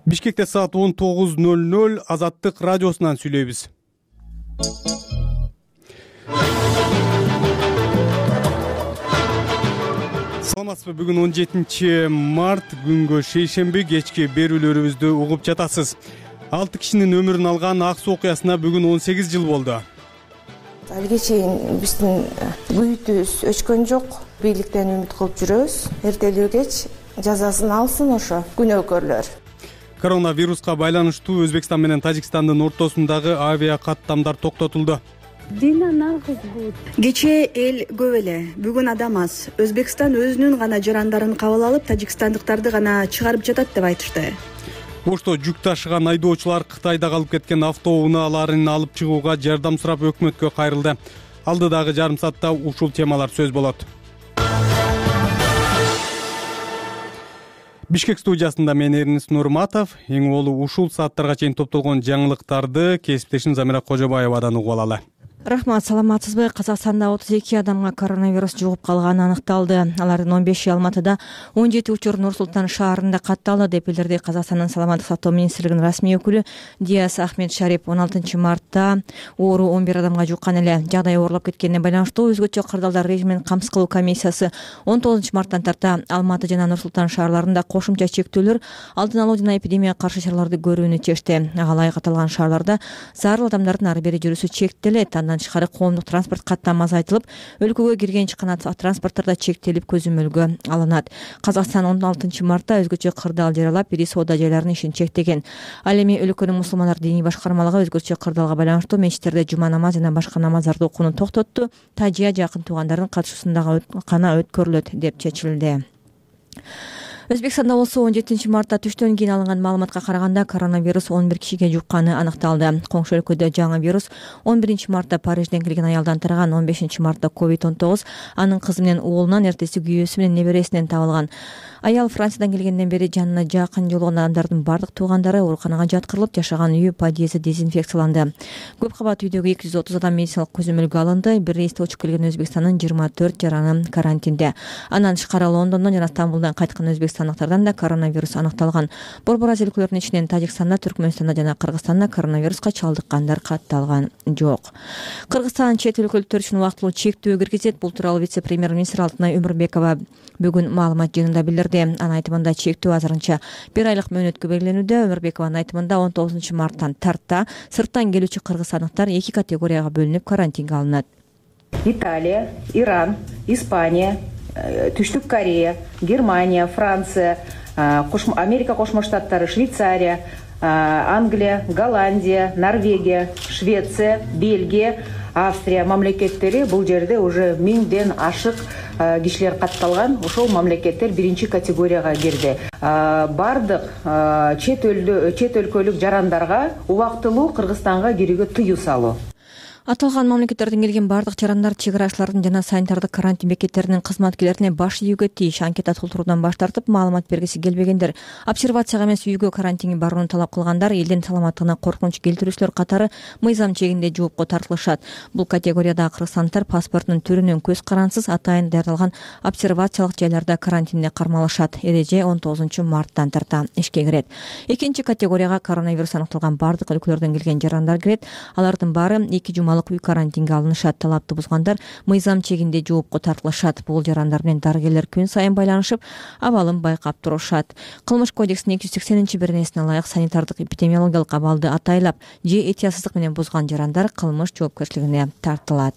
Бишкекте саат 19:00 Азаттык радиосунан сүйлөйбүз. Саламатсызбы? Бүгүн 17-март күнгө шейшемби кечки берүүлөрүбүздү угуп жатасыз. 6 кишинин өмүрүн алган ак суу окуясына бүгүн 18 жыл болду. Алга чейин биздин бүйүтүбүз өчкөн жок. Бийликтен үмүт кылып жүрөбүз. Эртелүү кеч жазасын алсын ошо күнөөкөрлөр. Коронавируска байланыштуу Өзбекстан менен Тажикстандын ортосундагы авиа каттамдар токтотулду. Кечээ эл көп эле, бүгүн адам аз. Өзбекстан өзүнүн гана жарандарын кабыл алып, тажикстандыктарды гана чыгарып жатат деп айтышты. Ошто жүк ташыган айдоочулар Кытайда калып кеткен автоунааларын алып чыгууга жардам сурап өкмөткө кайрылды. Алдыдагы жарым саатта ушул темалар сөз болот. Бишкек студиясында мен Эрнис Нурматов. Эң олу ушул сааттарга чейин топтолгон жаңылыктарды кесиптешим Замира Кожобаевадан угуп алалы. Рахмат, саламатсызбы? Казакстанда 32 адамга коронавирус жугуп калганы аныкталды. Алардын 15 Алматыда, 17 учур Нур Султан шаарында катталды деп билдирди Казакстандын саламаттык сактоо министрлигинин расмий өкүлү Диас Ахмед Шарип. 16 мартта оору 11 адамга жуккан эле. Жагдай оорлоп кеткенине байланыштуу өзгөчө кырдаалдар режимин камсыз кылуу комиссиясы 19 марттан тарта Алматы жана Нур Султан шаарларында кошумча чектөөлөр, алдын алуу жана эпидемияга каршы чараларды көрүүнү чечти. Ага ылайык аталган шаарларда зарыл адамдардын ары бери жүрүүсү чектелет. Тышкары коомдук транспорт каттам азайтылып, өлкөгө кирген чыккан транспорттарда чектелип көзөмөлгө алынат. Казакстан 16 мартта өзгөчө кырдаал жарыялап, ири соода жайларынын ишин чектеген. Ал эми өлкөнүн мусулмандар диний башкармалыгы өзгөчө кырдаалга байланыштуу мечиттерде жума намаз жана башка намаздарды окууну токтотту. Тажия жакын туугандардын катышуусунда гана өткөрүлөт деп чечилди. Өзбекстанда болсо 17 мартта түштөн кийин алынган маалыматка караганда коронавирус 11 кишиге жукканы аныкталды. Коңшу өлкөдө жаңы вирус 11 мартта Парижден келген аялдан тараган. 15 мартта COVID-19 анын кызы менен уулунан, эртеси күйөөсү менен небересинен табылган. Аял Франциядан келгенден бери жанына жакын жолгон адамдардын бардык туугандары ооруканага жаткырылып, жашаган үйү подъезди дезинфекцияланды. Көп кабат үйдөгү 230 адам медициналык көзөмөлгө алынды. Бир рейсте учуп келген Өзбекстандын 24 жараны карантинде. Андан тышкары Лондондон жана Стамбулдан кайткан өзбекстандыктардан да коронавирус аныкталган. Борбор Азия өлкөлөрүнүн ичинен Тажикстанда, Түркмөнстанда жана Кыргызстанда коронавируска чалдыккандар катталган жок. Кыргызстан чет өлкөлүктөр үчүн убактылуу чектөө киргизет. Бул тууралуу вице-премьер-министр Алтынай Өмүрбекова бүгүн маалымат жыйынында билдирди. Анын айтымында чектөө азырынча 1 айлык мөөнөткө белгиленүүдө. Өмүрбекованын айтымында 19 марттан тарта сырттан келүүчү кыргызстандыктар 2 категорияга бөлүнүп карантинге алынат. Италия, Иран, Испания, Түштүк Корея, Германия, Франция, Америка Кошмо Штаттары, Швейцария, Англия, Голландия, Норвегия, Швеция, Бельгия, Австрия мамлекеттери бул жерде уже 1000ден ашык кишилер катталган. Ошол мамлекеттер 1 категорияга кирди. Бардык чет өлкөлүк жарандарга убактылуу Кыргызстанга кирүүгө тыюу салуу. Аталган мамлекеттерден келген бардык жарандар чек арачылардын жана санитардык карантин бекеттеринин кызматкерлерине баш ийүүгө тийиш. Анкета толтуруудан баш тартып, маалымат бергиси келбегендер, обсервацияга эмес үйгө карантинге барууну талап кылгандар, элдин саламаттыгына коркунуч келтирүүчүлөр катары мыйзам чегинде жоопко тартылышат. Бул категориядагы кыргызстандыктар паспортунун түрүнөн көз карансыз атайын даярдалган обсервациялык жайларда карантинде кармалышат. Эреже 19 марттан тарта ишке кирет. Экинчи категорияга коронавирус аныкталган бардык өлкөлөрдөн келген жарандар кирет. Алардын баары 2 жума үй карантинге алынышат. Талапты бузгандар мыйзам чегинде жоопко тартылышат. Бул жарандар менен дарыгерлер күн сайын байланышып, абалын байкап турушат. Кылмыш кодексинин 280-беренесине ылайык санитардык эпидемиологиялык абалды атайлап же этиятсыздык менен бузган жарандар кылмыш жоопкерчилигине тартылат.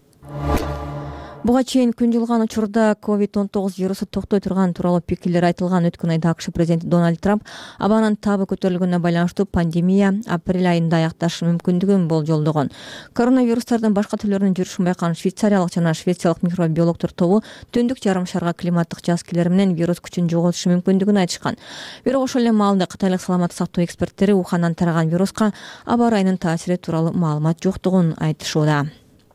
Буга чейин күн жылган учурда COVID-19 вирусу токтой турган тууралуу пикирлер айтылган. Өткөн айда АКШ президенти Дональд Трамп абанын табы көтөрүлгөнүнө байланыштуу пандемия апрель айында аякташы мүмкүндүгүн болжолдогон. Коронавирустардын башка түрлөрүнүн жүрүшүн байкаган швейцариялык жана швециялык микробиологдор тобу түндүк жарым шарга климаттык жаз келери менен вирус күчүн жоготушу мүмкүндүгүн айтышкан. Бирок ошол эле маалда кытайлык саламаттык сактоо эксперттери Ухандан тараган вируска аба ырайынын таасири тууралуу маалымат жоктугун айтышууда.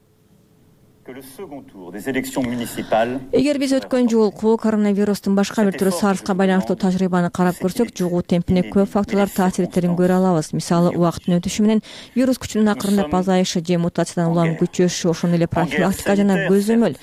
Эгер биз өткөн жолку коронавирустун башка бир түрү SARS'ка байланыштуу тажрыйбаны карап көрсөк, жугуу темпине көп факторлор таасириттерин көрө алабыз. Мисалы, убакыттын өтүшү менен вирус күчүнүн акырындап азайышы же мутациядан улам күчөшү, ошондой эле профилактика жана көзөмөл.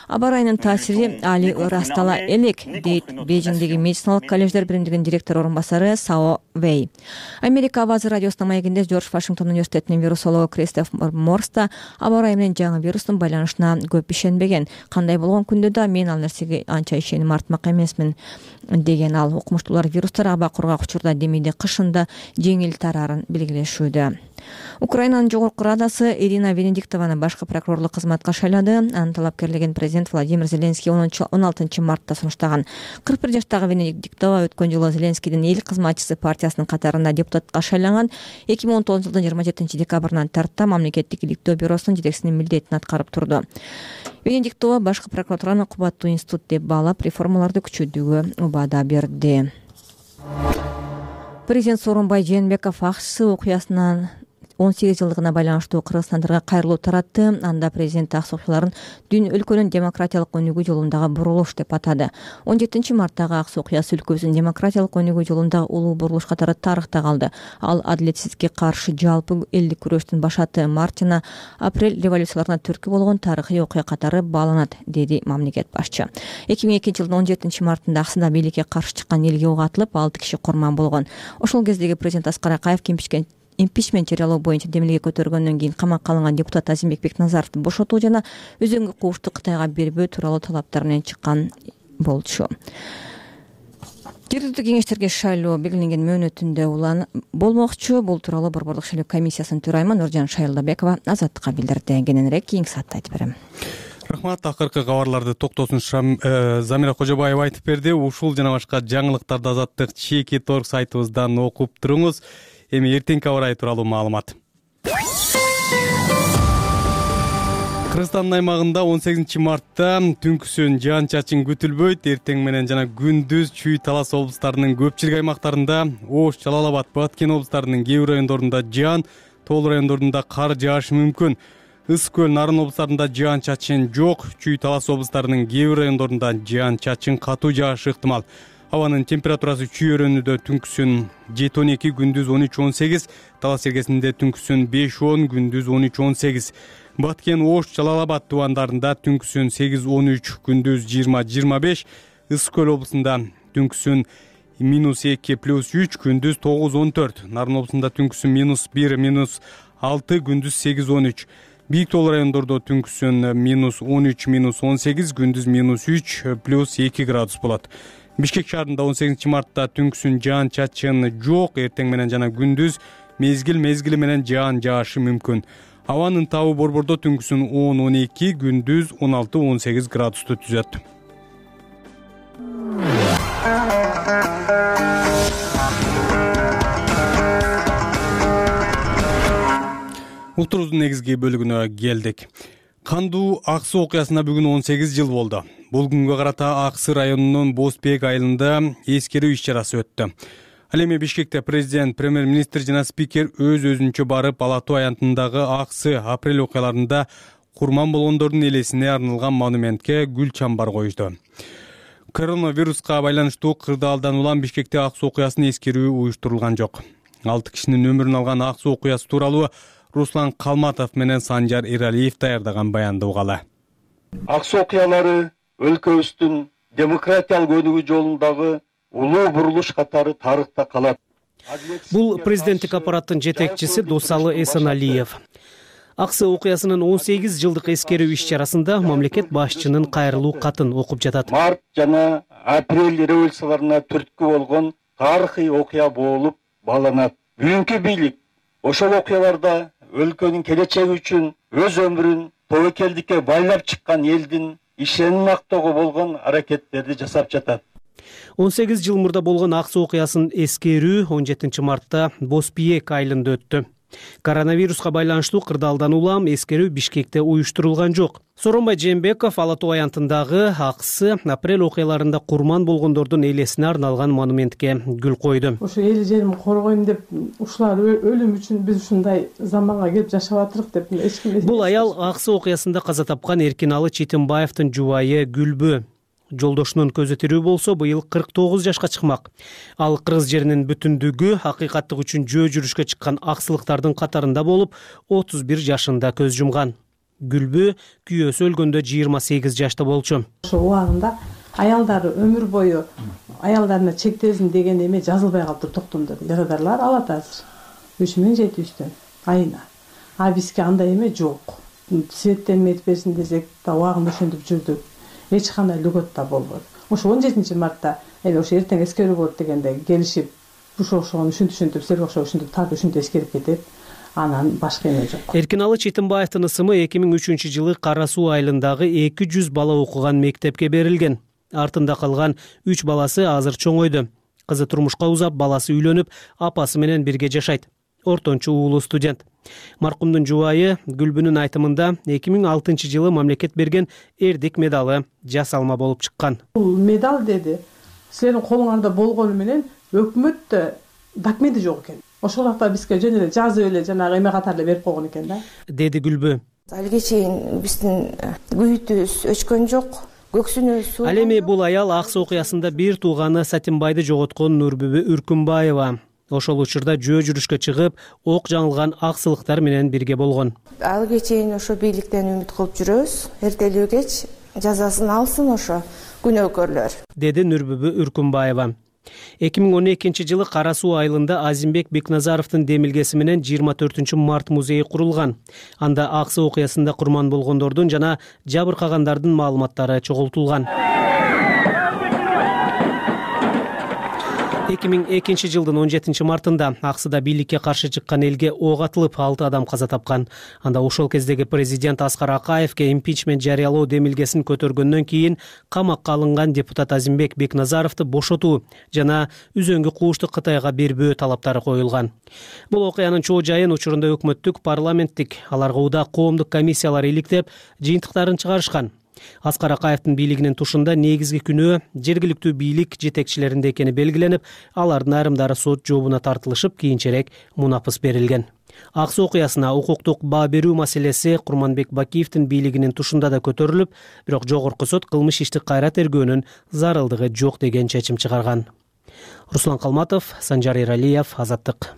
Аба ырайынын таасири али ырастала элек, дейт Бейжиңдеги медициналык колледждер биримдигинин директор орун басары Сао Вэй. Америка Авазы радиосунун маегинде Жорж Вашингтон университетинин вирусологу Кристофер Морс да аба ырайы менен жаңы вирустун байланышына көп ишенбеген. Кандай болгон күндө да мен ал нерсеге анча ишеним артмак эмесмин деген ал. Окумуштуулар вирустар аба кургак учурда демейде кышында жеңил тарарын белгилешүүдө. Украинанын жогорку радасы Ирина Венедиктованы башкы прокурорлук кызматка шайлады. Анын талапкерлигин президент Владимир Зеленский 16 мартта сунуштаган. 41 жаштагы Венедиктова өткөн жылы Зеленскийдин эл кызматчысы партиясынын катарында депутатка шайланган. 2019 жылдын 27 декабрынан тарта мамлекеттик иликтөө бюросунун жетекчисинин милдетин аткарып турду. Венедиктова башкы прокуратураны кубаттуу институт деп баалап, реформаларды күчөтүүгө убада берди. Президент Сооронбай Жээнбеков Аксы окуясынан 18 жылдыгына байланыштуу кыргызстандарга кайрылуу таратты. Анда президент Аксы окуяларын дүн өлкөнүн демократиялык өнүгүү жолундагы бурулуш деп атады. 17 марттагы Аксы окуясы өлкөбүздүн демократиялык өнүгүү жолундагы улуу бурулуш катары тарыхта калды. Ал адилетсиздикке каршы жалпы элдик күрөштүн башаты Мартина апрель революцияларына түрткү болгон тарыхый окуя катары бааланат, деди мамлекет башчы. 2002 жылдын 17 мартында Аксыда бийликке каршы чыккан элге ок атылып, 6 киши курман болгон. Ошол кездеги президент Аскар Акаев импичмент жарыялоо боюнча демилге көтөргөндөн кийин камакка алынган депутат Азимбек Бекназаровду бошотуу жана өзүнгө куушту Кытайга бербөө тууралуу талаптар менен чыккан болчу. Жергиликтүү кеңештерге шайлоо белгиленген мөөнөтүндө болмокчу. Бул тууралуу Борбордук шайлоо комиссиясынын төрайымы Нуржан Шайылдабекова Азаттыкка билдирди. Кененирээк кийинки саатта айтып берем. Рахмат. Акыркы кабарларды токтосун Замира Кожобаева айтып берди. Ушул жана башка жаңылыктарды Азаттык чеки торг сайтыбыздан окуп туруңуз. Эми эртеңки аба ырайы тууралуу маалымат. Кыргызстандын аймагында 18 мартта түнкүсүн жаан-чачын күтүлбөйт. Эртең менен жана күндүз Чүй, Талас облустарынын көпчүлүк аймактарында, Ош, Жалал Абад, Баткен облустарынын кээ бир райондорунда жаан, тоол райондорунда кар жаашы мүмкүн. Ысык көл, Нарын облустарында жаан-чачын жок. Чүй, Талас облустарынын кээ бир райондорунда жаан-чачын катуу жаашы ыктымал. Абанын температурасы Чүй өрөөнүндө түнкүсүн 7-12, күндүз 13-18, Талас эргесинде түнкүсүн 5-10, күндүз 13-18. Баткен, Ош, Жалал Абад тубандарында түнкүсүн 8-13, күндүз 20-25, Ысык көл облусунда түнкүсүн -2 +3, күндүз 9-14, Нарын облусунда түнкүсүн -1 -6, күндүз 8-13. Бийик тоол райондордо түнкүсүн -13 -18, күндүз -3 +2 градус болот. Бишкек шаарында 18 мартта түнкүсүн жаан-чачын жок. Эртең менен жана күндүз мезгили менен жаан жаашы мүмкүн. Абанын табы Борбордо түнкүсүн 10-12, күндүз 16-18 градусту түзөт. Утурубуздун негизги бөлүгүнө келдик. Кандуу Аксы окуясына бүгүн 18 жыл болду. Бул күнгө карата Аксы районунун Бозбек айылында эскерүү иш-чарасы өттү. Ал эми Бишкекте президент, премьер-министр жана спикер өз-өзүнчө барып, Ала Тоо аянтындагы Аксы апрель окуяларында курман болгондордун элесине арналган монументке гүл чамбар коюшту. Коронавируска байланыштуу кырдаалдан улам Бишкекте Аксы окуясын эскерүү уюштурулган жок. 6 кишинин өмүрүн алган Аксы окуясы тууралуу Руслан Калматов менен Санжар Иралиев даярдаган баянды угалы. Аксы окуялары өлкөбүздүн демократиялык өнүгүү жолундагы улуу бурулуш катары тарыхта калат. Бул президенттик аппараттын жетекчиси Досалы Эсеналиев. Аксы окуясынын 18 жылдык эскерүү иш-чарасында мамлекет башчынын кайрылуу катын окуп жатат. Март жана апрель революцияларына түрткү болгон тарыхый окуя болуп бааланат. Бүгүнкү бийлик ошол окуяларда өлкөнүн келечеги үчүн өз өмүрүн тобокелдикке байлап чыккан элдин ишенин актоого болгон аракеттерди жасап жатат. 18 жыл мурда болгон Аксы окуясын эскерүү 17 мартта Бозбек айылында өттү. Коронавируска байланыштуу кырдаалдан улам эскерүү Бишкекте уюштурулган жок. Сооронбай Жээнбеков Ала Тоо аянтындагы Аксы апрель окуяларында курман болгондордун элесине арналган монументке гүл койду. Ошо эл жеримди коргойм деп, ушулар өлүм үчүн биз ушундай заманга келип жашап атырык деп эч ким. Бул аял Аксы окуясында каза тапкан Эркиналы Четимбаевдин жубайы Гүлбү. Жолдошунун көзү тирүү болсо быйыл 49 жашка чыкмак. Ал кыргыз жеринин бүтүндүгү, хакыйкаттык үчүн жөө жүрүшкө чыккан аксылыктардын катарында болуп, 31 жашында көз жумган. Гүлбү күйөөсү өлгөндө 28 жашта болчу. Ошол убагында аялдары өмүр бою аялдарына чектелсин деген эме жазылбай калыптыр токтомдо. Жарадарлар алат азыр 3700 айына. А бизге андай эме жок. Светтен медип берсин десек да убагында ошентип жүрдүк. Эч кандай льгот да болбоду. Ошо 17 мартта ошо эртең эскерүү болот дегенде келишип ушошону ушинтип силерге окшоп ушинтип таг ушинтип эскерип кетет. Анан башка эме жок. Эркиналы Четимбаевдин ысымы 2003-жылы Кара Суу айылындагы 200 бала окуган мектепке берилген. Артында калган 3 баласы азыр чоңойду. Кызы турмушка узап, баласы үйлөнүп, апасы менен бирге жашайт. Ортончу уулу студент. Маркумдун жубайы Гүлбүнүн айтымында 2006-жылы мамлекет берген эрдик медалы жасалма болуп чыккан. Бул медаль деди. Силердин колуңарда болгону менен өкмөттө документи жок экен. Ошол убакта бизге жөн эле жазып эле жанагы эме катары эле берип койгон экен да. Деди Гүлбү. Алиге чейин биздин бүйүтүбүз өчкөн жок. Көксүнүбүз. Ал эми бул аял Ак Суу окуясында бир тууганы Сатимбайды жоготкон Нурбүбү Үркүнбаева. Ошол учурда жөө жүрүшкө чыгып, ок жаңылган аксылыктар менен бирге болгон. Алиге чейин ошо бийликтен үмүт кылып жүрөбүз. Эртелүү кеч жазасын алсын ошо күнөөкөрлөр. Деди Нурбүбү Үркүнбаева. 2012-жылы Кара Суу айылында Азимбек Бекназаровдун демилгеси менен 24 март музейи курулган. Анда Ак Суу окуясында курман болгондордун жана жабыркагандардын маалыматтары чогултулган. 2002-жылдын 17 мартында Аксыда бийликке каршы чыккан элге ок атылып 6 адам каза тапкан. Анда ошол кездеги президент Аскар Акаевке импичмент жарыялоо демилгесин көтөргөндөн кийин камакка алынган депутат Азимбек Бекназаровду бошотуу жана үзөңгү куушту Кытайга бербөө талаптары коюлган. Бул окуянын чоо жайын учурунда өкмөттүк, парламенттик, аларга удаа коомдук комиссиялар иликтеп, жыйынтыктарын чыгарышкан. Аскар Акаевдин бийлигинин тушунда негизги күнөө жергиликтүү бийлик жетекчилеринде экени белгиленип, алардын айрымдары сот жообуна тартылышып, кийинчерээк мунапыс берилген. Ак Суу окуясына укуктук баа берүү маселеси Курманбек Бакиевдин бийлигинин тушунда да көтөрүлүп, бирок жогорку сот кылмыш ишти кайра тергөөнүн зарылдыгы жок деген чечим чыгарган. Руслан Калматов, Санжар Эралиев, Азаттык.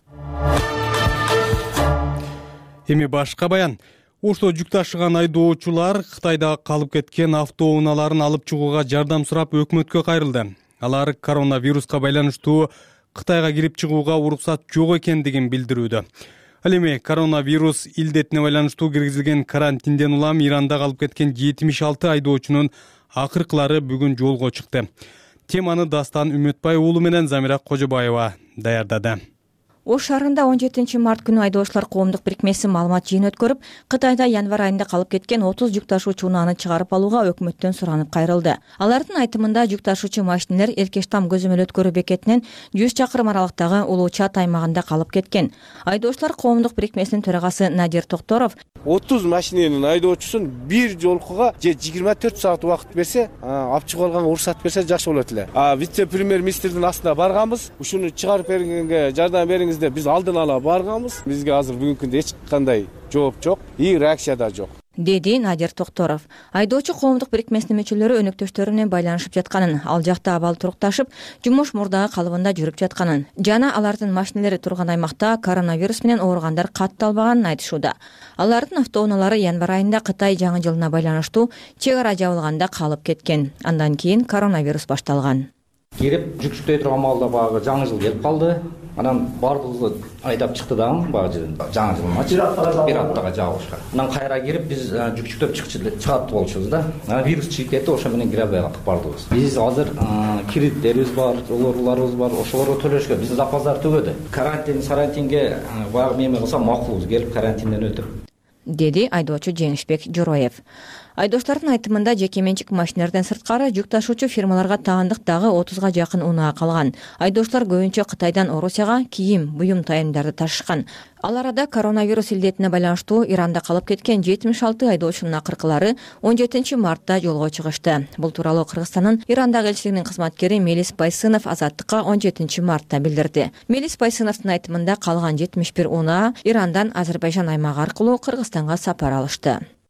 Эми башка баян. Ошто жүк ташыган айдоочулар Кытайда калып кеткен автоунааларын алып чыгууга жардам сурап өкмөткө кайрылды. Алар коронавируска байланыштуу Кытайга кирип чыгууга уруксат жок экендигин билдирүүдө. Ал эми коронавирус илдетине байланыштуу киргизилген карантинден улам Иранда калып кеткен 76 айдоочунун акыркылары бүгүн жолго чыкты. Теманы Дастан Үмөтбай уулу менен Замира Кожобаева даярдады. Ош шаарында 17 март күнү айдоочулар коомдук бирикмеси маалымат жыйын өткөрүп, Кытайда январь айында калып кеткен 30 жүк ташуучу унааны чыгарып алууга өкмөттөн суранып кайрылды. Алардын айтымында жүк ташуучу машинелер Эркештам көзөмөл өткөрүү бекетинен 100 чакырым аралыктагы Улуу Чат аймагында калып кеткен. Айдоочулар коомдук бирикмесинин төрагасы Надир Токторов 30 машиненин айдоочусун бир жолкуга же 24 саат убакыт берсе, алып чыгып алганга уруксат берсе жакшы болот эле. Вице-премьер-министрдин астына барганбыз, ушуну чыгарып бергенге жардам бериңиз деп биз алдын ала барганбыз. Бизге азыр бүгүнкү күндө эч кандай жооп жок, реакция да жок. Деди Надир Токторов. Айдоочу коомдук бирикмесинин мүчөлөрү өнөктөштөрү менен байланышып жатканын, ал жакта абал турукташып, жумуш мурдагы калыбында жүрүп жатканын жана алардын машинелери турган аймакта коронавирус менен ооругандар катталбаганын айтышууда. Алардын автоунаалары январь айында Кытай жаңы жылына байланыштуу чек ара жабылганда калып кеткен. Андан кийин коронавирус башталган. Кирип жүкчүктөй турган маалда багы жаңы жыл келип калды. Анан бардыгыбызды айдап чыкты дагы багы жерден жаңы жылмачы бир аптага жабышкан. Анан кайра кирип биз жүкчүктөп чыгат болчубуз да. Вирус чыгып кетти, ошо менен кире албай калдык бардыгыбыз. Биз азыр кредиттерибиз бар, долларларыбыз бар, ошолорго төлөшкө биздин запастар түгөдү. Карантинге багы эме кылса макулбуз, келип карантинден өтүп. Деди айдоочу Жеңишбек Жороев. Айдоочулардын айтымында жеке менчик машинелерден сырткары жүк ташуучу фирмаларга таандык дагы 30га жакын унаа калган. Айдоочулар көбүнчө Кытайдан Орусияга кийим, буюм тайымдарды ташышкан. Ал арада коронавирус илдетине байланыштуу Иранда калып кеткен 76 айдоочунун акыркылары 17 мартта жолго чыгышты. Бул тууралуу Кыргызстандын Ирандагы элчилигинин кызматкери Мелис Байсынов Азаттыкка 17 мартта билдирди. Мелис Байсыновдун айтымында калган 71 унаа Ирандан Азербайжан аймагы аркылуу Кыргызстанга сапар алышты.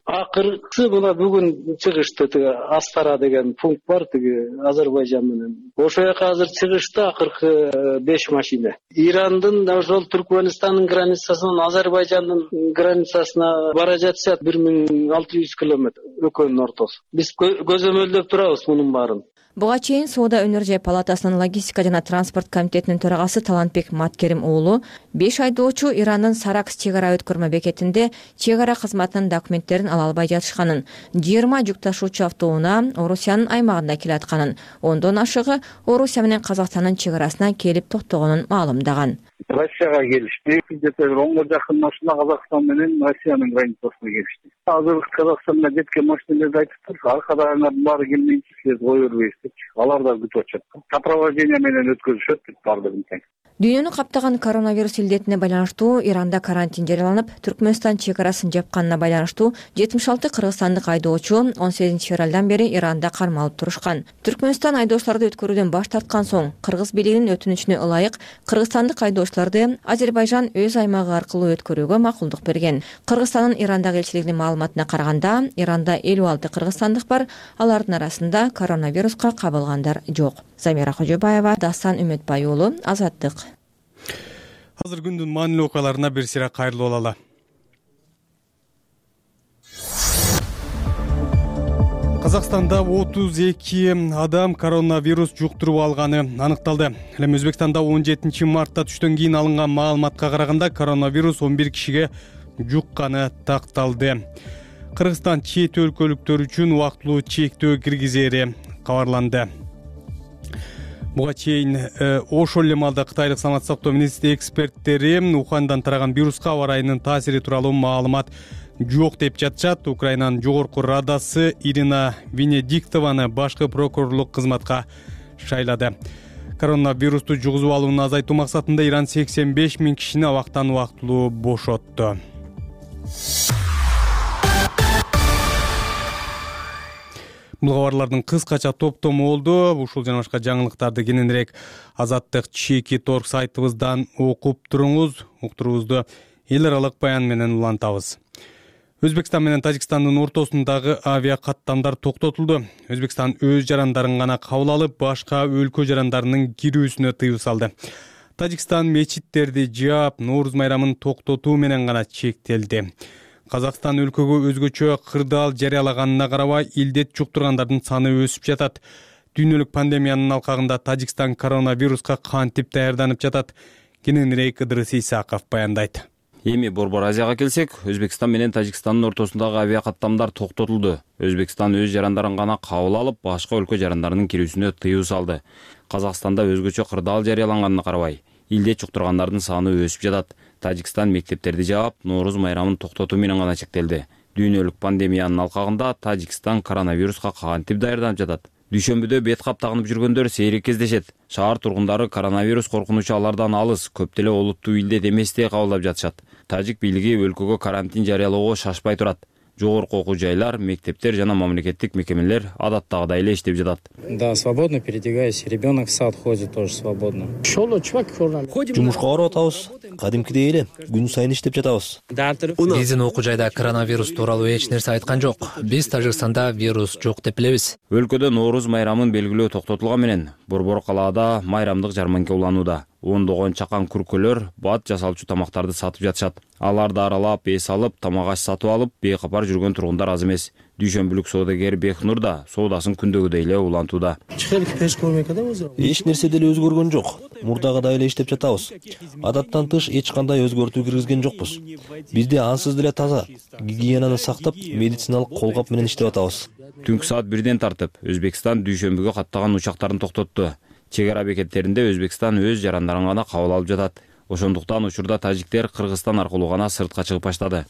Акыркысы мына бүгүн чыгышты тиги Астара деген пункт бар тиги Азербайжан менен. Ошол жака азыр чыгышты акыркы 5 машина. Ирандын ошол Түркмөнстандын границасынан Азербайжандын границасына бара жатышат 1600 километр экөөнүн ортосу. Биз көзөмөлдөп турабыз мунун баарын. Буга чейин Соода өнөр жай палатасынын логистика жана транспорт комитетинин төрагасы Талантбек Маткерим уулу 5 айдоочу Ирандын Саракс чек ара өткөрмө бекетинде чек ара кызматынын документтерин ала албай жатышканын, 20 жүк ташуучу автоунаа Орусиянын аймагында келатканын, 10дон ашыгы Орусия менен Казакстандын чек арасына келип токтогонун маалымдаган. Россияга келишти. Где-то 10 жакын машина Казакстан менен Россиянын границасына келишти. Азыр Казакстанга жеткен машиналерди айтып тур, аркадагылардын баары келмейинчи сиз кое бербейсиз. Алар да күтүп атышат. Сопровождение менен өткөзүшөт деп бардыгын тең. Дүйнөнү каптаган коронавирус илдетине байланыштуу Иранда карантин жарыяланып, Түркмөнстан чек арасын жапканына байланыштуу 76 кыргызстандык айдоочу 18 февралдан бери Иранда кармалып турушкан. Түркмөнстан айдоочуларды өткөрүүдөн баш тарткан соң, кыргыз бийлигинин өтүнүчүнө ылайык кыргызстандык айдоочуларды Азербайжан өз аймагы аркылуу өткөрүүгө макулдук берген. Кыргызстандын Ирандагы элчилигинин маалыматына караганда, Иранда 56 кыргызстандык бар, алардын арасында коронавируска кабылгандар жок. Замира Кожобаева, Дастан Үмөтбай уулу, Азаттык. Азыр күндүн маанилүү окуяларына бир сыйра кайрылып алалы. Казакстанда 32 адам коронавирус жуктуруп алганы аныкталды. Эми Өзбекстанда 17 мартта түштөн кийин алынган маалыматка караганда коронавирус 11 кишиге жукканы такталды. Кыргызстан чет өлкөлүктөр үчүн убактылуу чектөө киргизери кабарланды. Буга чейин ошол эле маалда Кытайлык саламаттык сактоо министри эксперттери Ухандан тараган вируска аба ырайынын таасири тууралуу маалымат жок деп жатышат. Украинанын жогорку радасы Ирина Венедиктованы башкы прокурорлук кызматка шайлады. Коронавирусту жугузуп алууну азайтуу максатында Иран 85 000 кишини абактан убактылуу бошотту. Бул кабарлардын кыскача топтому болду. Ушул жана башка жаңылыктарды кененирээк Азаттык чеки торг сайтыбыздан окуп туруңуз. Уктуруубузду эл аралык баян менен улантабыз. Өзбекстан менен Тажикстандын ортосундагы авиа каттамдар токтотулду. Өзбекстан өз жарандарын гана кабыл алып, башка өлкө жарандарынын кирүүсүнө тыюу салды. Тажикстан мечиттерди жаап, Нооруз майрамын токтотуу менен гана чектелди. Казакстан өлкөгө өзгөчө кырдаал жарыялаганына карабай, илдет жуктургандардын саны өсүп жатат. Дүйнөлүк пандемиянын алкагында Тажикстан коронавируска кантип даярданып жатат? Кененирээк Ыдырыс Исаков баяндайт. Эми Борбор Азияга келсек, Өзбекстан менен Тажикстандын ортосундагы авиакаттамдар токтотулду. Өзбекстан өз жарандарын гана кабыл алып, башка өлкө жарандарынын кирүүсүнө тыюу салды. Казакстанда өзгөчө кырдаал жарыяланганына карабай, илдет жуктургандардын саны өсүп жатат. Тажикстан мектептерди жаап, Нооруз майрамын токтотуу менен гана чектелди. Дүйнөлүк пандемиянын алкагында Тажикстан коронавируска кантип даярданып жатат? Дүйшөмбүдө бет кап тагынып жүргөндөр сейрек кездешет. Шаар тургундары коронавирус коркунучу алардан алыс, көп деле олуттуу илдет эместей кабылдап жатышат. Тажик бийлиги өлкөгө карантин жарыялоого шашпай турат. Жогорку окуу жайлар, мектептер жана мамлекеттик мекемелер адаттагыдай эле иштеп жатат. Да, свободно передвигаюсь. Ребенок в сад ходит тоже свободно. Жумушка барып атабыз. Кадимкидей эле күн сайын иштеп жатабыз. Биздин окуу жайда коронавирус тууралуу эч нерсе айткан жок. Биз Тажикстанда вирус жок деп билебиз. Өлкөдө Нооруз майрамын белгилөө токтотулган менен Борбор калаада майрамдык жарманка уланууда. Ондогон чакан күркөлөр бат жасалчу тамактарды сатып жатышат. Аларды аралап, эс алып, тамак аш сатып алып, бейкапар жүргөн тургундар аз эмес. Дүйшөмбүлүк соодагер Бехнур да соодасын күндөгүдөй эле улантууда. Эч нерсе деле өзгөргөн жок. Мурдагыдай эле иштеп жатабыз. Адаттан тыш эч кандай өзгөртүү киргизген жокпуз. Бизде ансыз деле таза, гигиенаны сактап, медициналык колгап менен иштеп атабыз. Түнкү саат 1ден тартып, Өзбекстан дүйшөмбүгө каттаган учактарын токтотту. Чек ара бекеттеринде Өзбекстан өз жарандарын гана кабыл алып жатат. Ошондуктан учурда тажиктер Кыргызстан аркылуу гана сыртка чыгып баштады.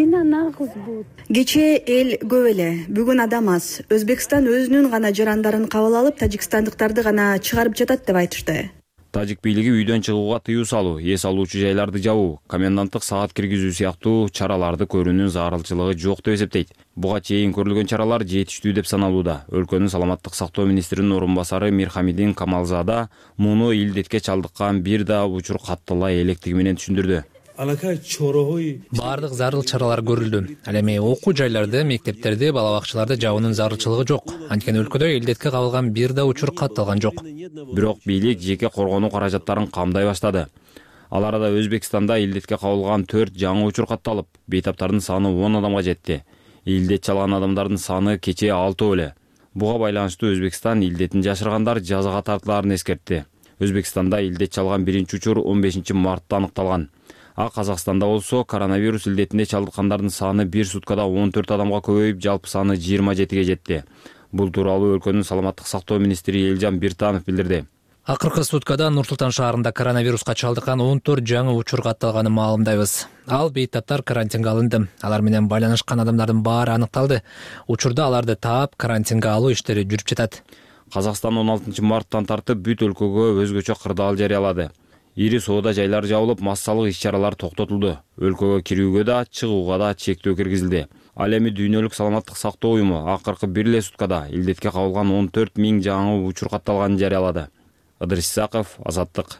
Кечээ эл көп эле, бүгүн адам аз. Өзбекстан өзүнүн гана жарандарын кабыл алып, тажикстандыктарды гана чыгарып жатат деп айтышты. Тажик бийлиги үйдөн чыгууга тыюу салуу, эс алуучу жайларды жабуу, коменданттык саат киргизүү сыяктуу чараларды көрүүнүн зарылчылыгы жок деп эсептейт. Буга чейин көрүлгөн чаралар жетиштүү деп саналууда. Өлкөнүн саламаттык сактоо министринин орун басары Мирхамидин Камалзада муну илдетке чалдыккан бир да учур каттала электиги менен түшүндүрдү. Баардык зарыл чаралар көрүлдү. Ал эми окуу жайларды, мектептерди, бала бакчаларды жабуунун зарылчылыгы жок. Анткени өлкөдө илдетке кабылган бир да учур катталган жок. Бирок бийлик жеке коргонуу каражаттарын камдай баштады. Ал арада Өзбекстанда илдетке кабылган 4 жаңы учур катталып, бейтаптардын саны 10 адамга жетти. Илдет чалган адамдардын саны кечээ 6 эле. Буга байланыштуу Өзбекстан илдетин жашыргандар жазага тартылаарын эскертти. Өзбекстанда илдет чалган биринчи учур 15 мартта аныкталган. А Казакстанда болсо коронавирус илдетине чалдыккандардын саны бир суткада 14 адамга көбөйүп, жалпы саны 27ге жетти. Бул тууралуу өлкөнүн саламаттык сактоо министри Элжан Биртанов билдирди. Акыркы суткада Нур-Султан шаарында коронавируска чалдыккан 14 жаңы учур катталганын маалымдайбыз. Ал бейтаптар карантинге алынды. Алар менен байланышкан адамдардын баары аныкталды. Учурда аларды таап карантинге алуу иштери жүрүп жатат. Казакстан 16 марттан тартып бүт өлкөгө өзгөчө кырдаал жарыялады. Ири соода жайлары жабылып, массалык иш-чаралар токтотулду. Өлкөгө кирүүгө да, чыгууга да чектөө киргизилди. Ал эми Дүйнөлүк саламаттык сактоо уюму акыркы бир эле суткада илдетке кабылган 14 000 жаңы учур катталганын жарыялады. Ыдырыс Исаков, Азаттык.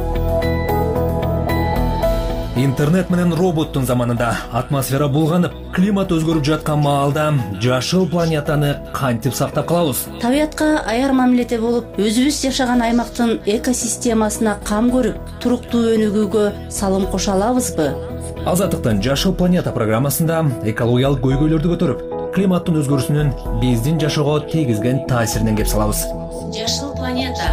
Интернет менен роботтун заманында атмосфера булганып, климат өзгөрүп жаткан маалда жашыл планетаны кантип сактап калабыз? Табиятка аяр мамиледе болуп, өзүбүз жашаган аймактын экосистемасына кам көрүп, туруктуу өнүгүүгө салым кошо алабызбы? Азаттыктын Жашыл планета программасында экологиялык көйгөйлөрдү көтөрүп, климаттын өзгөрүүсүнүн биздин жашоого тийгизген таасиринен кеп салабыз. Жашыл планета.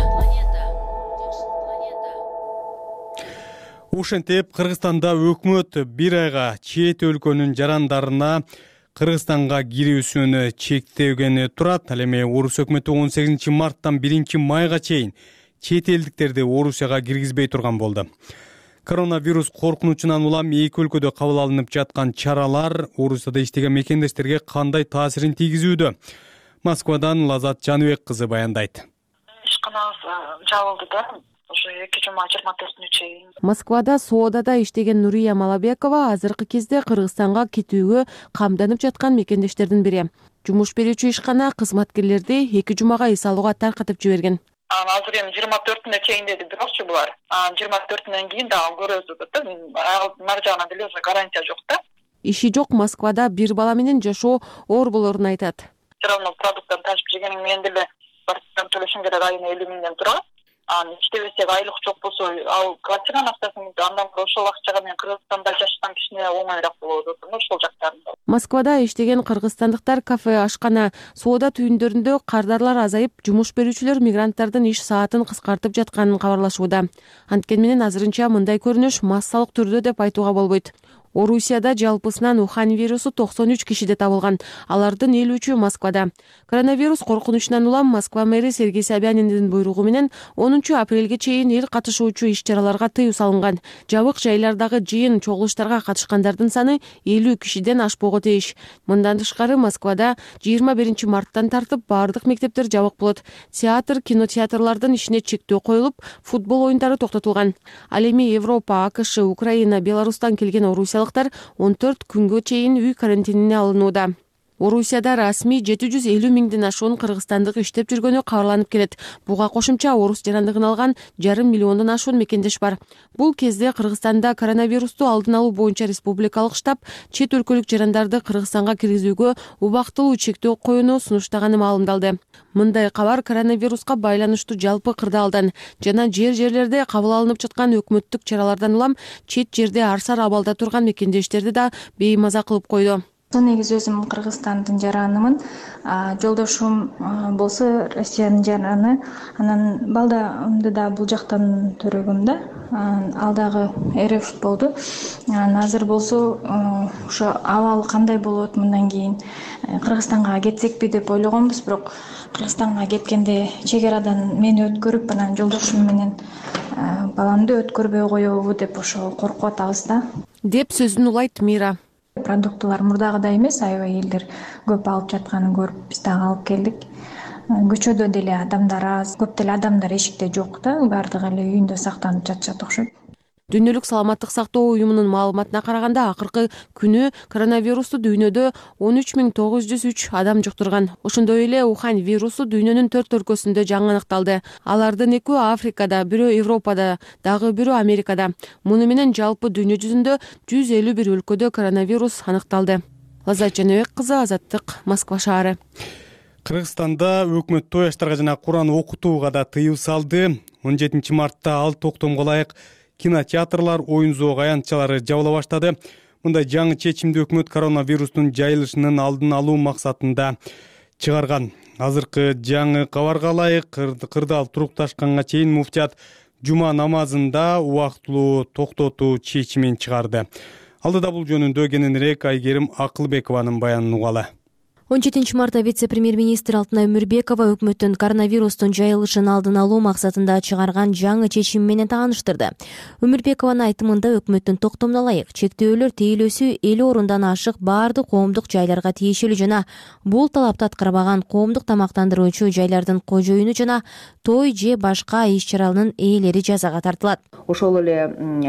Ушентип, Кыргызстанда өкмөт бир айга чет өлкөнүн жарандарына Кыргызстанга кирүүсүнө чектегени турат. Ал эми Орус өкмөтү 18 марттан 1 майга чейин чет элдиктерди Орусияга киргизбей турган болду. Коронавирус коркунучунан улам эки өлкөдө кабыл алынып жаткан чаралар Орусияда иштеген мекендештерге кандай таасирин тийгизүүдө? Москвадан Лазат Жаныбек кызы баяндайт. Ишканабыз жабылды да. Уже 2 жума 24-нө чейин. Москвада соодада иштеген Нурия Малабекова азыркы кезде Кыргызстанга кетүүгө камданып жаткан мекендештердин бири. Жумуш берүүчү ишкана кызматкерлерди 2 жумага эс алууга таркатып жиберген. Азыр эми 24-нө чейин деди бирокчу булар. 24-нөн кийин дагы көрөбүз да. Нар жагынан деле уже гарантия жок да. Иши жок Москвада бир бала менен жашоо оор болоорун айтат. Все равно продукттан ташып жегениң менен деле квартирадан төлөшүң керек, айына 50 000ден турат. Иштебесек айлык жок болсо, ал квартиранын акчасын андан көрө ошол акчага мен Кыргызстанда жашаган кишине оңоюраак болот да, ошол жактарында. Москвада иштеген кыргызстандыктар кафе, ашкана, соода түйүндөрүндө кардарлар азайып, жумуш берүүчүлөр мигранттардын иш саатын кыскартып жатканын кабарлашууда. Анткени менен азырынча мындай көрүнүш массалык түрдө деп айтууга болбойт. Орусияда жалпысынан Ухань вирусу 93 кишиде табылган. Алардын 53-ü Москвада. Коронавирус коркунучунан улам Москва мэри Сергей Собяниндин буйругу менен 10 апрелге чейин эл катышуучу иш-чараларга тыюу салынган. Жабык жайлардагы жыйын чогулуштарга катышкандардын саны 50 кишиден ашпоого тийиш. Мындан тышкары Москвада 21 марттан тартып баардык мектептер жабык болот. Театр, кинотеатрлардын ишине чектөө коюлуп, футбол оюндары токтотулган. Ал эми Европа, АКШ, Украина, Беларустан келген орусиялык 14 күнгө чейин үй карантинине алынууда. Орусияда расмий 750 000ден ашуун кыргызстандык иштеп жүргөнү кабарланып келет. Буга кошумча орус жарандыгын алган 500 000дон ашуун мекендеш бар. Бул кезде Кыргызстанда коронавирусту алдын алуу боюнча республикалык штаб чет өлкөлүк жарандарды Кыргызстанга киргизүүгө убактылуу чектөө коюуну сунуштаганы маалымдалды. Мындай кабар коронавируска байланыштуу жалпы кырдаалдан жана жерлерде кабыл алынып жаткан өкмөттүк чаралардан улам чет жерде арсар абалда турган мекендештерди да беймаза кылып койду. Негизи өзүм Кыргызстандын жаранымын. Жолдошум болсо Россиянын жараны. Анан балдамды да бул жактан төрөгөм да. Ал дагы РФ болду. Азыр болсо ошо абал кандай болот мындан кийин? Кыргызстанга кетсекпи деп ойлогонбуз, бирок Кыргызстанга кеткенде чек арадан мени өткөрүп, анан жолдошум менен баламды өткөрбөй коебу деп ошо коркуп атабыз да. Деп сөзүн улайт Мира. Продуктылар мурдагыдай эмес, аябай элдер көп алып жатканын көрүп, биз дагы алып келдик. Көчөдө деле адамдар аз, көп деле адамдар эшикте жок да, баардыгы эле үйүндө сактанып жатышат окшойт. Дүйнөлүк саламаттык сактоо уюмунун маалыматына караганда акыркы күнү коронавирусту дүйнөдө 13.903 адам жуктурган. Ошондой эле Ухань вирусу дүйнөнүн 4 өлкөсүндө жаңы аныкталды. Алардын 2 Африкада, бирөө Европада, дагы бирөө Америкада. Муну менен жалпы дүйнө жүзүндө 151 өлкөдө коронавирус аныкталды. Лаззат Жаныбек кызы, Азаттык, Москва шаары. Кыргызстанда өкмөт той аштарга жана Куран окутууга да тыюу салды. 17 мартта ал токтомго ылайык кинотеатрлар, оюн-зоок аянтчалары жабыла баштады. Мындай жаңы чечимди өкмөт коронавирустун жайылышынын алдын алуу максатында чыгарган. Азыркы жаңы кабарга ылайык кырдаал турукташканга чейин муфтият жума намазында убактылуу токтотуу чечимин чыгарды. Алдыда бул жөнүндө кененирээк Айгерим Акылбекованын баянын угалы. 17 мартта вице-премьер-министр Алтынай Өмүрбекова өкмөттүн коронавирустун жайылышын алдын алуу максатында чыгарган жаңы чечим менен тааныштырды. Өмүрбекованын айтымында өкмөттүн токтомуна ылайык чектөөлөр тейлөөсү 50 орундан ашык баардык коомдук жайларга тиешелүү жана бул талапты аткарбаган коомдук тамактандыруучу жайлардын кожоюну жана той же башка иш-чаралардын ээлери жазага тартылат. Ошол эле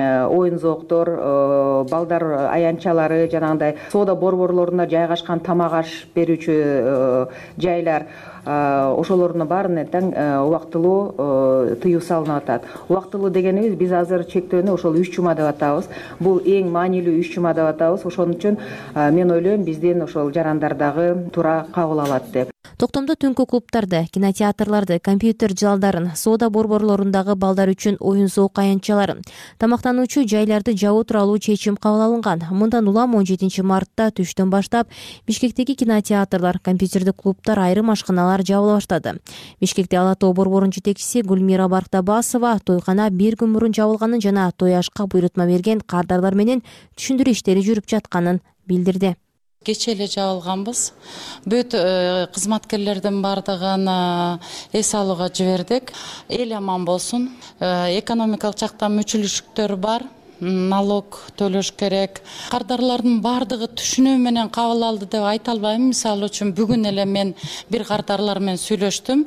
оюн-зооктор, балдар аянтчалары, жанагындай соода борборлорунда жайгашкан тамак аш берүүчү жайлар, ошолордун баарына тең убактылуу тыюу салынып атат. Убактылуу дегенибиз биз азыр чектөөнү ошол 3 жума деп атабыз. Бул эң маанилүү 3 жума деп атабыз. Ошон үчүн мен ойлойм биздин ошол жарандар дагы туура кабыл алат деп. Токтомдо түнкү клубдарды, кинотеатрларды, компьютер залдарын, соода борборлорундагы балдар үчүн оюн-зоок аянтчаларын, тамактануучу жайларды жабуу тууралуу чечим кабыл алынган. Мындан улам 17 мартта түштөн баштап Бишкектеги кинотеатрлар, компьютердик клубдар, айрым ашканалар жабыла баштады. Бишкекте Ала Тоо борборунун жетекчиси Гүлмира Бартабасова тойкана бир күн мурун жабылганын жана той ашка буйрутма берген кардарлар менен түшүндүрүү иштери жүрүп жатканын билдирди. Кече эле жабылганбыз. Бүт кызматкерлердин бардыгын эс алууга жибердик. Эл аман болсун. Экономикалык жактан мүчүлүштүктөр бар. Налог төлөш керек. Кардарлардын бардыгы түшүнүү менен кабыл алды деп айта албайм. Мисалы үчүн бүгүн эле мен бир кардарлар менен сүйлөштүм.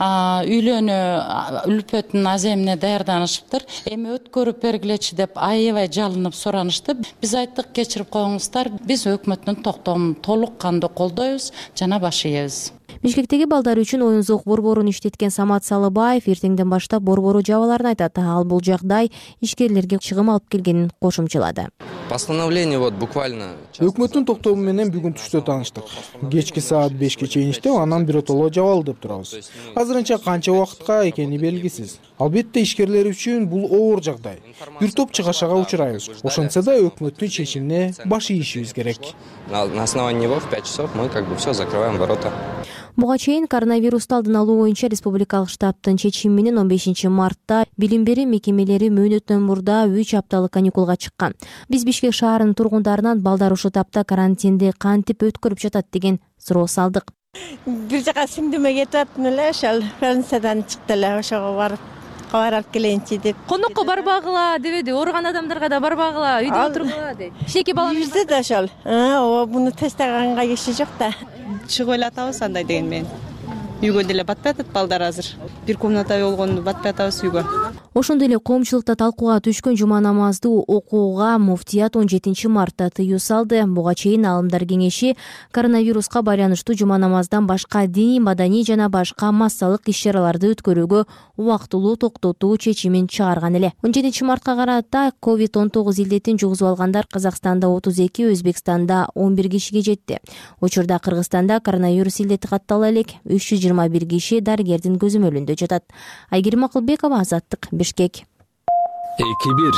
Үйлөнүү үлпөтүн аз эмне даярданышыптыр. Эми өткөрүп бергилечи деп аябай жалынып суранышты. Биз айттык, кечирип коюңуздар. Биз өкмөттүн токтомун толук кандуу колдойбуз жана баш ийебиз. Бишкектеги балдар үчүн оюн-зоок борборун иштеткен Самат Салыбаев эртеңден баштап борбору жабыларын айтат. Ал бул жагдай ишкерлерге чыгым алып келгенин кошумчалады. Постановление буквально. Өкмөттүн токтому менен бүгүн түштө тааныштык. Кечки саат 5ке чейин иштеп, анан биротоло жабылды деп турабыз. Азырынча канча убакытка экени белгисиз. Албетте ишкерлер үчүн бул оор жагдай. Бир топ чыгашага учурайбыз. Ошентсе да өкмөттүн чечимине баш ийишибиз керек. На основании него в 5 часов мы все закрываем ворота. Буга чейин коронавирусту алдын алуу боюнча республикалык штабтын чечими менен 15 мартта билим берүү мекемелери мөөнөттөн мурда 3 апталык каникулга чыккан. Биз Бишкек шаарынын тургундарынан балдар ушул тапта карантинди кантип өткөрүп жатат деген суроо салдык. Бир жака сиңдиме кетип аттым эле, ошол Франциядан чыкты эле, ошого барып кабар алып келейинчи деп. Конокко барбагыла дебеди, ооруган адамдарга да барбагыла, үйдө отургула деп. Кичинекей балам бизде да ошол. Ооба, буну тестаганга киши жок да. Чыгып эле атабыз андай деген менен. Үйгө деле батпай атат балдар азыр. Бир комната болгону батпай атабыз үйгө. Ошондой эле коомчулукта талкууга түшкөн жума намазды окууга муфтият 17 мартта тыюу салды. Буга чейин Аалымдар кеңеши коронавируска байланыштуу жума намаздан башка диний, маданий жана башка массалык иш-чараларды өткөрүүгө убактылуу токтотуу чечимин чыгарган эле. 17 мартка карата COVID-19 илдетин жугузуп алгандар Казакстанда 32, Өзбекстанда 11 кишиге жетти. Учурда Кыргызстанда коронавирус илдети каттала элек 321 киши дарыгердин көзөмөлүндө жатат. Айгерим Акылбекова, Азаттык, Бишкек. 2-1.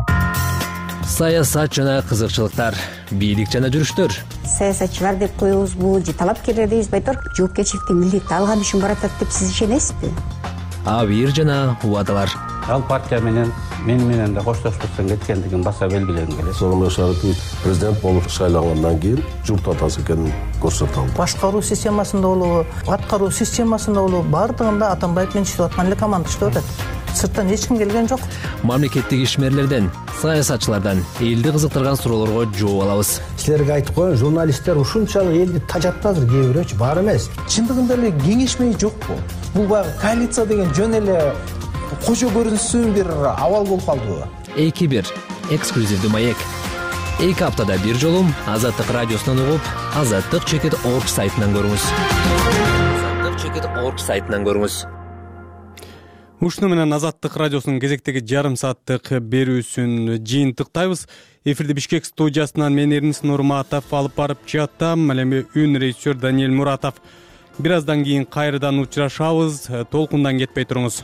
Саясат жана кызыкчылыктар, бийлик жана жүрүштөр. Саясатчылар деп коебузбу, же талапкерлер дейбиз, байтор жоопкерчиликти милдетти алган үчүн баратат деп сиз ишенесизби? Абийир жана убадалар. Ал партия менен менен да коштошпостон кеткендигин баса белгилегим келет. Сооронбай Шарипович президент болуп шайлангандан кийин журт атасы экенин көрсөтө алды. Башкаруу системасында болобу, аткаруу системасында болобу, бардыгында Атамбаев менен иштеп аткан эле команда иштеп атат. Сырттан эч ким келген жок. Мамлекеттик ишмерлерден, саясатчылардан элди кызыктырган суроолорго жооп алабыз. Силерге айтып коеюн, журналисттер ушунчалык элди тажатты азыр, кээ бирөөчү бар эмес. Чындыгында эле кеңешмей жокпу? Бул баягы коалиция деген жөн эле кожо көрүнсүн бир абал болуп калдыбы? 2-1 эксклюзивдүү маек. 2 аптада бир жолу Азаттык радиосунан угуп, Азаттык.org сайтынан көрүңүз. Азаттык.org сайтынан көрүңүз. Ушуну менен Азаттык радиосунун кезектеги жарым сааттык берүүсүн жыйынтыктайбыз. Эфирде Бишкек студиясынан мен Эрнис Нурматов алып барып жатам. Ал эми үн режиссер Даниэль Муратов. Бир аздан кийин кайрадан учурашабыз. Толкундан кетпей туруңуз.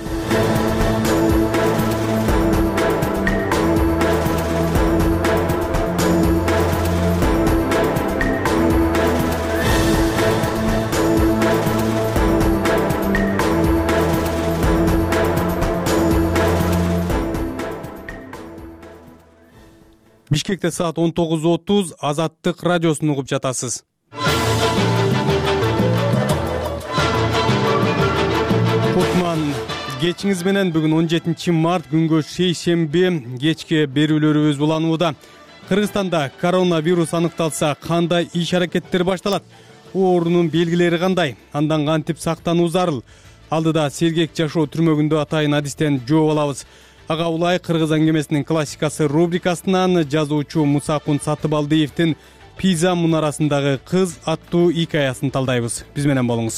Бишкекте саат 19:30 Азаттык радиосун угуп жатасыз. Кутман кечиңиз менен бүгүн 17 март күнгө шейшемби кечки берүүлөрүбүз уланууда. Кыргызстанда коронавирус аныкталса кандай иш-аракеттер башталат? Оорунун белгилери кандай? Андан кантип сактануу зарыл? Алдыда сергек жашоо түрмөгүндө атайын адистен жооп алабыз. Ага улай кыргыз аңгемесинин классикасы рубрикасынан жазуучу Мусакун Сатыбалдиевдин Пиза мунарасындагы кыз аттуу икаясын талдайбыз. Биз менен болуңуз.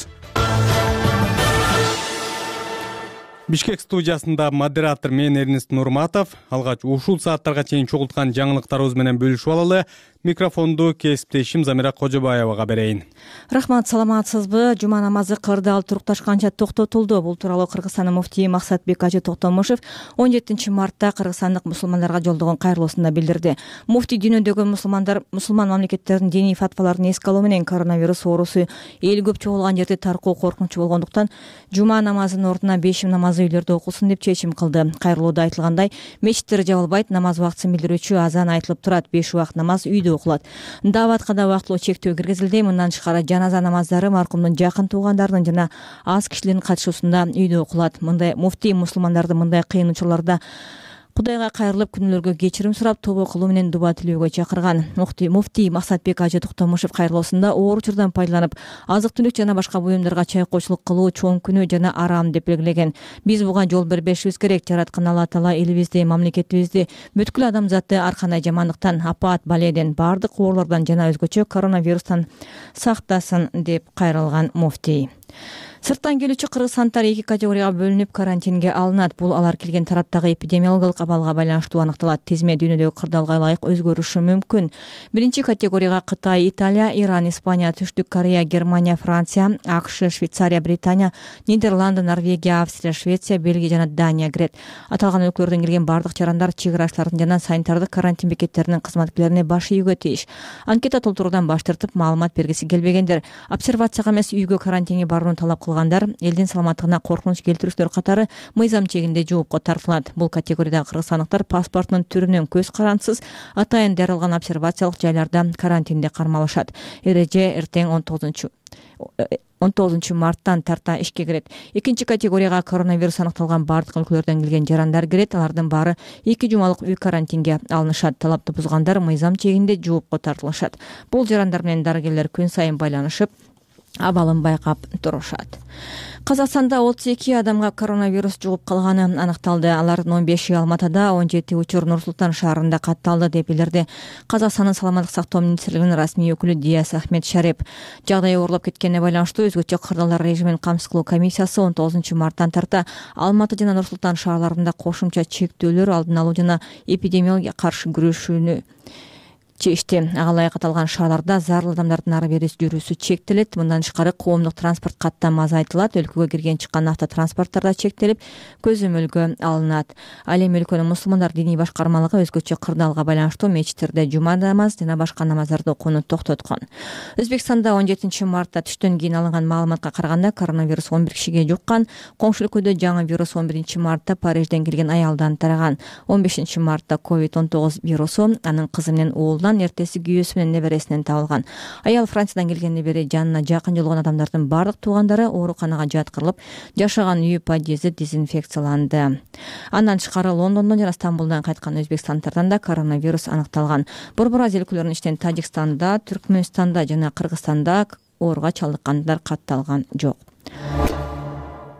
Бишкек студиясында модератор мен Эрнис Нурматов. Алгач ушул сааттарга чейин чогулткан жаңылыктарыбыз менен бөлүшүп алалы. Микрофонду кесиптешим Замира Кожобаевага берейин. Рахмат, саламатсызбы? Жума намазы кырдаал турукташканча токтотулду. Бул тууралуу Кыргызстандын муфтийи Максатбек Ажы Токтомушев 17 мартта кыргызстандык мусулмандарга жолдогон кайрылуусунда билдирди. Муфтий дүйнөдөгү мусулман мамлекеттердин диний фатваларын эске алуу менен коронавирус оорусу эл көп чогулган жерде таркоо коркунучу болгондуктан жума намазынын ордуна бешим намазы үйлөрдө окулсун деп чечим кылды. Кайрылууда айтылгандай, мечиттер жабылбайт, намаз убактысын билдирүүчү азан айтылып турат, 5 убакыт намаз үйдө окулат. Дааватка да убактылуу чектөө киргизилди. Мындан тышкары жаназа намаздары маркумдун жакын туугандарынын жана аз кишилердин катышуусунда үйдө окулат. Мындай муфтий мусулмандарды мындай кыйын учурларда Кудайга кайрылып күнөөлөргө кечирим сурап тобо кылуу менен дуба тилөөгө чакырган. Муфтий Максатбек Ажы Токтомушев кайрылуусунда оор учурдан пайдаланып, азык-түлүк жана башка буюмдарга чайкоочулук кылуу чоң күнөө жана арам деп белгилеген. Биз буга жол бербешибиз керек. Жараткан Алла Таала элибизди, мамлекетибизди бүткүл адамзатты ар кандай жамандыктан, апаат, баледен, бардык оорулардан жана өзгөчө коронавирустан сактасын деп кайрылган муфтий. Сырттан келүүчү кыргызстанддар 2 категорияга бөлүнүп карантинге алынат. Бул алар келген тараптагы эпидемиологиялык абалга байланыштуу аныкталат. Тизме дүйнөдөгү кырдаалга ылайык өзгөрүшү мүмкүн. Биринчи категорияга Кытай, Италия, Иран, Испания, Түштүк Корея, Германия, Франция, АКШ, Швейцария, Британия, Нидерланды, Норвегия, Австрия, Швеция, Бельгия жана Дания кирет. Аталган өлкөлөрдөн келген бардык жарандар чек ачтардын жана санитардык карантин бекеттеринин кызматкерлерине баш ийүүгө тийиш. Анкета толтуруудан баш тартып, маалымат бергиси келбегендер, обсервацияга эмес үйгө карантинге барууну талап кылгандар элдин саламаттыгына коркунуч келтирүүчүлөр катары мыйзам чегинде жоопко тартылат. Бул категорияда кыргызстандыктар паспортунун түрүнөн көз карандысыз атайын дарылган обсервациялык жайларда карантинде кармалышат. Эреже эртең 19 марттан тарта ишке кирет. Экинчи категорияга коронавирус аныкталган бардык өлкөлөрдөн келген жарандар кирет. Алардын баары 2 жумалык үй карантинге алынышат. Талапты бузгандар мыйзам чегинде жоопко тартылышат. Бул жарандар менен дарыгерлер күн сайын байланышып, абалын байкап турушат. Казакстанда 32 адамга коронавирус жугуп калганы аныкталды. Алардын 15 Алматыда, 17 учур Нур-Султан шаарында катталды деп билдирди Казакстандын саламаттык сактоо министрлигинин расмий өкүлү Диас Ахмед Шареп. Жагдай оорлоп кеткенине байланыштуу өзгөчө кырдаалдар режимин камсыз кылуу комиссиясы 19 марттан тарта Алматы жана Нур-Султан шаарларында кошумча чектөөлөр алдын алуу жана эпидемиологияга каршы күрөшүүнү чечти. Ага ылайык аталган шаарларда зарыл адамдардын ары бери жүрүүсү чектелет. Мындан тышкары коомдук транспорт каттам азайтылат. Өлкөгө кирген чыккан автотранспорттар да чектелип, көзөмөлгө алынат. Ал эми өлкөнүн мусулмандар диний башкармалыгы өзгөчө кырдаалга байланыштуу мечиттерде жума намаз жана башка намаздарды окууну токтоткон. Өзбекстанда 17 мартта түштөн кийин алынган маалыматка караганда коронавирус 11 кишиге жуккан. Коңшу өлкөдө жаңы вирус 11 мартта Парижден келген аялдан тараган. 15 мартта COVID-19 вирусу анын кызы менен уулдан, эртеси күйөөсү менен небересинен табылган. Аял Франциядан келген небере жанына жакын жолгон адамдардын бардык туугандары ооруканага жаткырылып, жашаган үйү подъезди дезинфекцияланды. Андан тышкары Лондондон жана Стамбулдан кайткан өзбекстандыктардан да коронавирус аныкталган. Борбор Азия өлкөлөрүнүн ичинен Тажикстанда, Түркмөнстанда жана Кыргызстанда ооруга чалдыккандар катталган жок.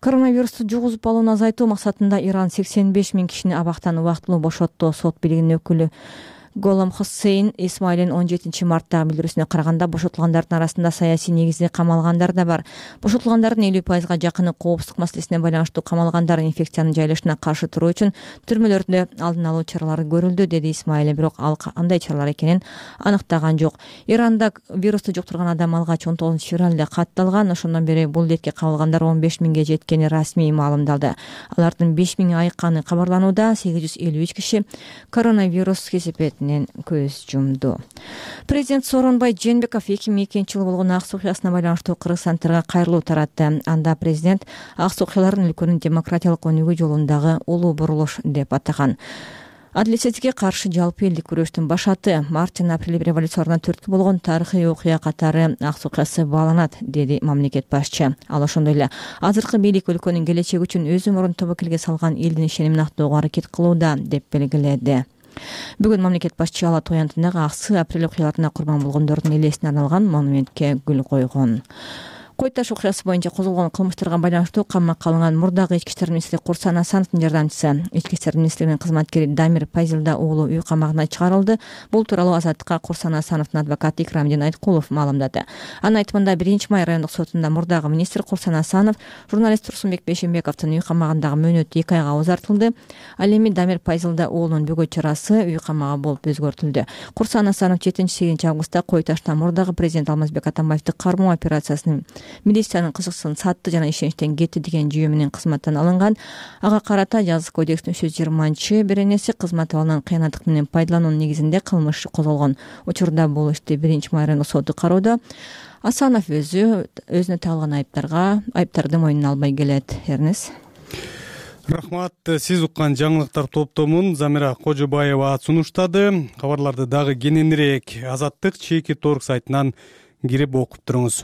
Коронавирусту жугузуп алууну азайтуу максатында Иран 85 000 кишини абактан убактылуу бошотту. Сот бийлигинин өкүлү Голам Хусейн Исмаилдин 17 марттагы билдирүүсүнө караганда бошотулгандардын арасында саясий негизде камалгандар да бар. Бошотулгандардын 50%га жакыны коопсуздук маселесине байланыштуу камалгандар инфекциянын жайылышына каршы туруу үчүн түрмөлөрдө алдын алуу чаралары көрүлдү, деди Исмаил. Бирок ал кандай чаралар экенин аныктаган жок. Иранда вирусту жуктурган адам алгач 19-февралда катталган. Ошондон бери бул детке кабылгандар 15 000ге жеткени расмий маалымдалды. Алардын 5 000 айыкканы кабарланууда. 853 киши коронавирус кесепетинен көз жумду. Президент Сооронбай Жээнбеков 2002 жылы болгон ак суу окуясына байланыштуу кыргызстандыктарга кайрылуу таратты. Анда президент ак суу окуяларын өлкөнүн демократиялык өнүгүү жолундагы улуу бурулуш деп атаган. Адилетсиздикке каршы жалпы элдик күрөштүн башаты март-апрель революцияларына түрткү болгон тарыхый окуя катары ак суу окуясы бааланат, деди мамлекет башчы. Ал ошондой эле азыркы бийлик өлкөнүн келечеги үчүн өз өмүрүн тобокелге салган элдин ишенимин актоого аракет кылууда деп белгиледи. Бүгүн мамлекет башчы Ала Тоо аянтындагы аксы апрель окуяларына курбан болгондордун элесине арналган монументке гүл койгон. Кой таш окуясы боюнча козголгон кылмыштарга байланыштуу камакка алынган мурдагы ички иштер министри Курсан Асановдун жардамчысы, ички иштер министрлигинин кызматкери Дамир Пайзилда уулу үй камагына чыгарылды. Бул тууралуу Азаттыкка Курсан Асановдун адвокаты Икрамдин Айткулов маалымдады. Анын айтымында 1-май райондук сотунда мурдагы министр Курсан Асанов журналист Турсунбек Бейшенбековдун үй камагындагы мөөнөтү 2 айга узартылды. Ал эми Дамир Пайзилда уулунун бөгөт чарасы үй камагы болуп өзгөртүлдү. Курсан Асанов 7-8 августта Кой ташта мурдагы президент Алмазбек Атамбаевди кармоо операциясынын милициянын кызыксын сатты жана ишеничтен кетти деген жүйө менен кызматтан алынган. Ага карата жазык кодекстин 320-беренеси кызмат абалынан кыянаттык менен пайдалануунун негизинде кылмыш козголгон. Учурда бул ишти 1-май райондук соту кароодо. Асанов өзүнө тагылган айыптарды мойнуна албай келет. Эрнес. Рахмат. Сиз уккан жаңылыктар топтомун Замира Кожобаева сунуштады. Кабарларды дагы кененирээк Азаттык чеки торг сайтынан кирип окуп туруңуз.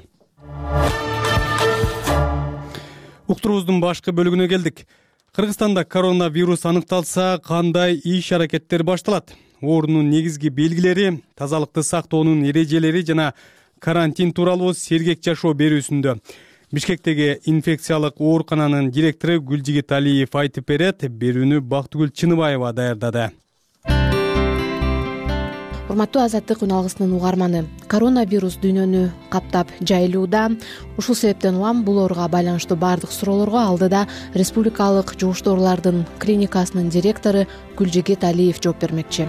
Уктуруубуздун башкы бөлүгүнө келдик. Кыргызстанда коронавирус аныкталса, кандай иш аракеттер башталат? Оорунун негизги белгилери, тазалыкты сактоонун эрежелери жана карантин тууралуу сергек жашоо берүүсүндө. Бишкектеги инфекциялык оорукананын директору Гүлжигит Алиев айтып берет. Берүүнү Бактыгүл Чыныбаева даярдады. Урматтуу Азаттык үн алгысынын угарманы, коронавирус дүйнөнү каптап жайылууда. Ушул себептен улам бул ооруга байланыштуу бардык суроолорго алдыда Республикалык жугуштуу оорулардын клиникасынын директору Гүлжигит Алиев жооп бермекчи.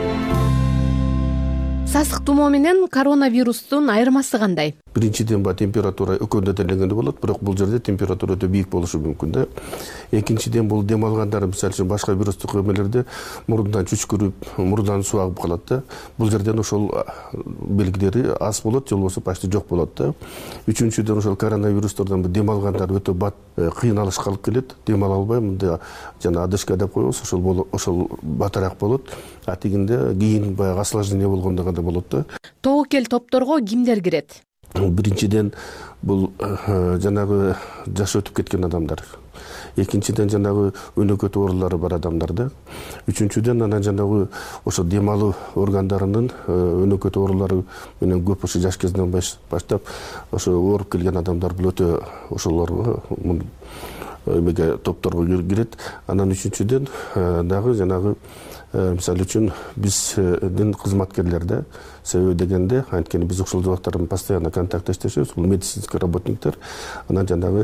Сасык тумоо менен коронавирустун айырмасы кандай? Биринчиден температура өкөндө делегенде болот, бирок бул жерде температура өтө бийик болушу мүмкүн да. Экинчиден бул дем алгандар, мисалы үчүн башка вирустук эмелерде мурундан чүчкүрүп, мурундан суу агып калат да. Бул жерден ошол белгилери аз болот, же болбосо почти жок болот да. Үчүнчүдөн ошол коронавирустордон дем алгандар өтө бат кыйналышка алып келет. Дем ала албай, мындай жана одышка деп коебуз, ошол батыраак болот. А тигинде кийин баягы осложнение болгондо гана болот да. Тобокел топторго кимдер кирет? Биринчиден бул жанагы жашы өтүп кеткен адамдар. Экинчиден жанагы өнөкөт оорулары бар адамдар да. Үчүнчүдөн анан жанагы ошо дем алуу органдарынын өнөкөт оорулары менен көп ошо жаш кезинен баштап ошо ооруп келген адамдар бул өтө ошолорго эмеге топторго кирет. Анан үчүнчүдөн дагы жанагы мисалы үчүн биздин кызматкерлерде себеби дегенде анткени биз ушул жабактар менен постоянно контактташабыз, бул медицинский работниктер. Анан жанагы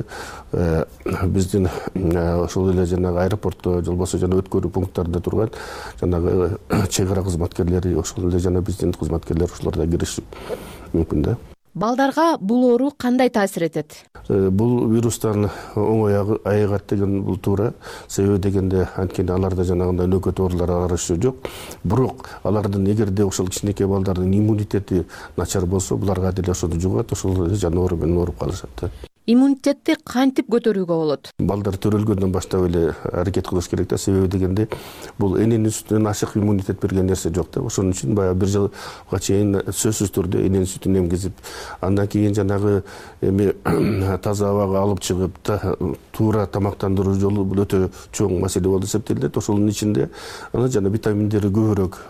биздин ошол эле жанагы аэропортто же болбосо жана өткөрүү пункттарында турган жанагы чек ара кызматкерлери, ошол эле жана биздин кызматкерлер ошолор да кириши мүмкүн да. Балдарга бул оору кандай таасир этет? Бул вирустан оңой айыгат деген бул туура. Себеби дегенде анткени аларда жанагындай өнөкөт оорулар арышуу жок. Бирок алардын эгерде ошол кичинекей балдардын иммунитети начар болсо, буларга деле ошону жугат, ошол жана оору менен ооруп калышат да. Иммунитетти кантип көтөрүүгө болот? Балдар төрөлгөндөн баштап эле аракет кылыш керек да. Себеби дегенде бул эненин сүтүнөн ашык иммунитет берген нерсе жок да. Ошон үчүн баягы 1 жылга чейин сөзсүз түрдө эненин сүтүн эмгизип, андан кийин жанагы эми таза абага алып чыгып, туура тамактандыруу жолу бул өтө чоң маселе болуп эсептелет. Ошонун ичинде анан жана витаминдери көбүрөөк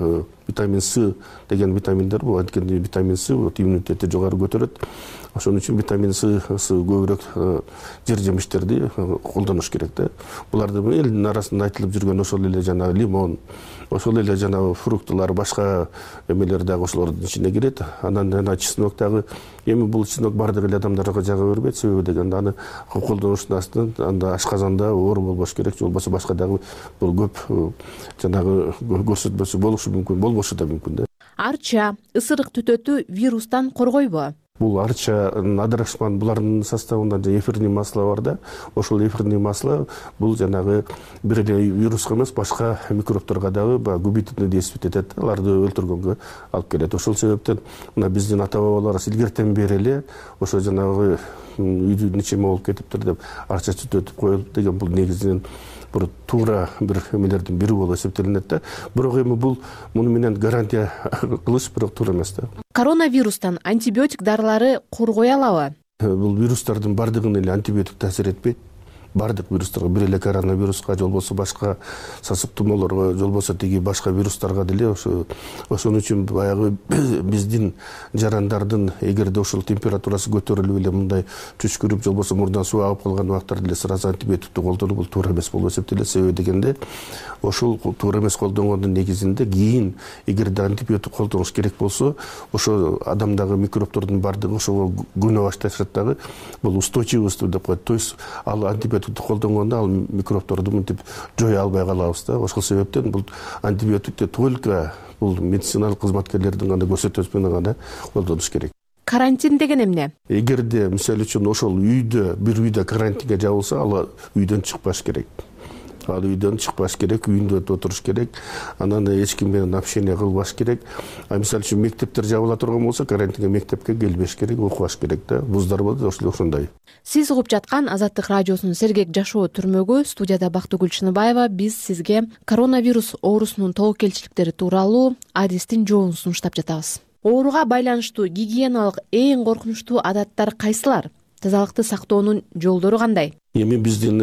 витамин С деген витаминдер бул анткени витамин С иммунитетти жогору көтөрөт. Ошон үчүн витамин С көбүрөөк жер жемиштерди колдонуш керек да. Булардын элдин арасында айтылып жүргөн ошол эле жана лимон, ошол эле жана фруктылар, башка эмелер дагы ошолордун ичине кирет. Анан жана чеснок дагы, эми бул чеснок бардык эле адамдарга жага бербейт, себеби дегенде аны колдонуштун астынан анда ашказанда оор болбош керек, же болбосо башка дагы бул көп жанагы көрсөтмөсү болушу мүмкүн, болбошу да мүмкүн да. Арча, ысырык түтөтүү вирустан коргойбу? Бул арча, адрашман, булардын составында эфирный масло бар да. Ошол эфирный масло бул жанагы бир эле вируска эмес, башка микробторго дагы губительный действие этет, аларды өлтүргөнгө алып келет. Ошол себептен мына биздин ата бабаларыбыз илгертен бери эле ошо жанагы үйдүн ичиме болуп кетиптир деп арча түтөтүп коелу деген бул негизинен бир туура бир эмелердин бири болуп эсептелинет да. Бирок эми бул муну менен гарантия кылыш бирок туура эмес да. Коронавирустан антибиотик дарылары коргой алабы? Бул вирустардын бардыгына эле антибиотик таасир этпейт. Бардык вирустарга, бир эле коронавируска, же болбосо башка сасык тумоолорго, же болбосо тиги башка вирустарга деле ошон үчүн баягы биздин жарандардын эгерде ошол температурасы көтөрүлүп эле мындай түшкүрүп, же болбосо мурдан суу агып калган убактарда эле сразу антибиотикти колдонуу бул туура эмес болуп эсептелет. Себеби дегенде ошол туура эмес колдонгондун негизинде кийин эгерде антибиотик колдонуш керек болсо, ошо адамдагы микробтордун бардыгы ошого көнө башташат дагы. Бул устойчивость деп коет. То есть ал антибиотикти колдонгондо ал микробторду мынтип жое албай калабыз да. Ошол себептен бул антибиотикти только бул медициналык кызматкерлердин гана көрсөтмөсү менен гана колдонуш керек. Карантин деген эмне? Эгерде мисалы үчүн ошол бир үйдө карантинге жабылса, ал үйдөн чыкпаш керек. Ал үйдөн чыкпаш керек, үйүндө отуруш керек. Анан эч ким менен общение кылбаш керек. Мисалы үчүн мектептер жабыла турган болсо, карантинге мектепке келбеш керек, окубаш керек да. Вуздар болот, ошондой. Сиз угуп жаткан Азаттык радиосунун Сергек жашоо түрмөгү, студияда Бактыгүл Чыныбаева. Биз сизге коронавирус оорусунун тобокелчиликтери тууралуу адистин жообун сунуштап жатабыз. Ооруга байланыштуу гигиеналык эң коркунучтуу адаттар кайсылар? Тазалыкты сактоонун жолдору кандай? Эми биздин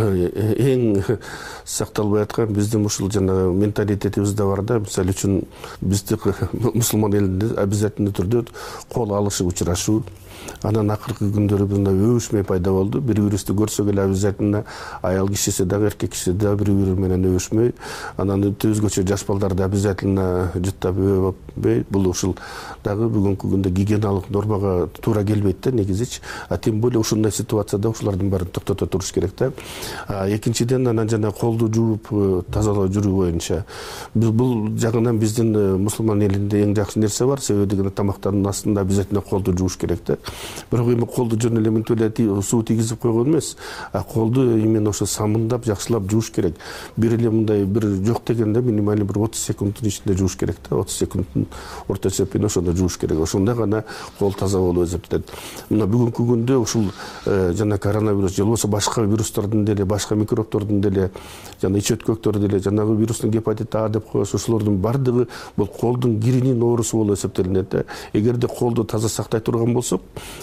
эң сакталбай аткан биздин ушул жана менталитетибизде бар да. Мисалы үчүн бизди мусулман элинде обязательно түрдө кол алышып учурашуу. Анан акыркы күндөрү мындай өбүшмөй пайда болду. Бири-бирибизди көрсөк эле обязательно аял кишиси дагы, эркек кишиси дагы бири-бири менен өбүшмөй. Анан өзгөчө жаш балдарды обязательно жыттап өбөбөй. Бул ушул дагы бүгүнкү күндө гигиеналык нормага туура келбейт да негизичи. Тем более ушундай ситуацияда ушулардын баарын токтото туруш керек да. Экинчиден анан жана колду жууп тазалоо жүрүү боюнча бул жагынан биздин мусулман элинде эң жакшы нерсе бар. Себеби дегенде тамактардын астында обязательно колду жууш керек да. Бирок эми колду жөн эле мынтип эле суу тийгизип койгон эмес, колду именно ошо самындап, жакшылап жууш керек. Бир эле мындай бир жок дегенде минималдуу бир 30 секундтун ичинде жууш керек да. 30 секундтун орто эсеппен ошондо жууш керек. Ошондо гана кол таза болуп эсептелет. Мына бүгүнкү күндө ушул жана коронавирус же болбосо башка вирустардын деле, башка микробтордун деле, жана ич өткөктөр деле, жанагы вирустун гепатит А деп коебуз, ошолордун бардыгы бул колдун киринин оорусу болуп эсептелинет да. Эгерде колду таза сактай турган болсок,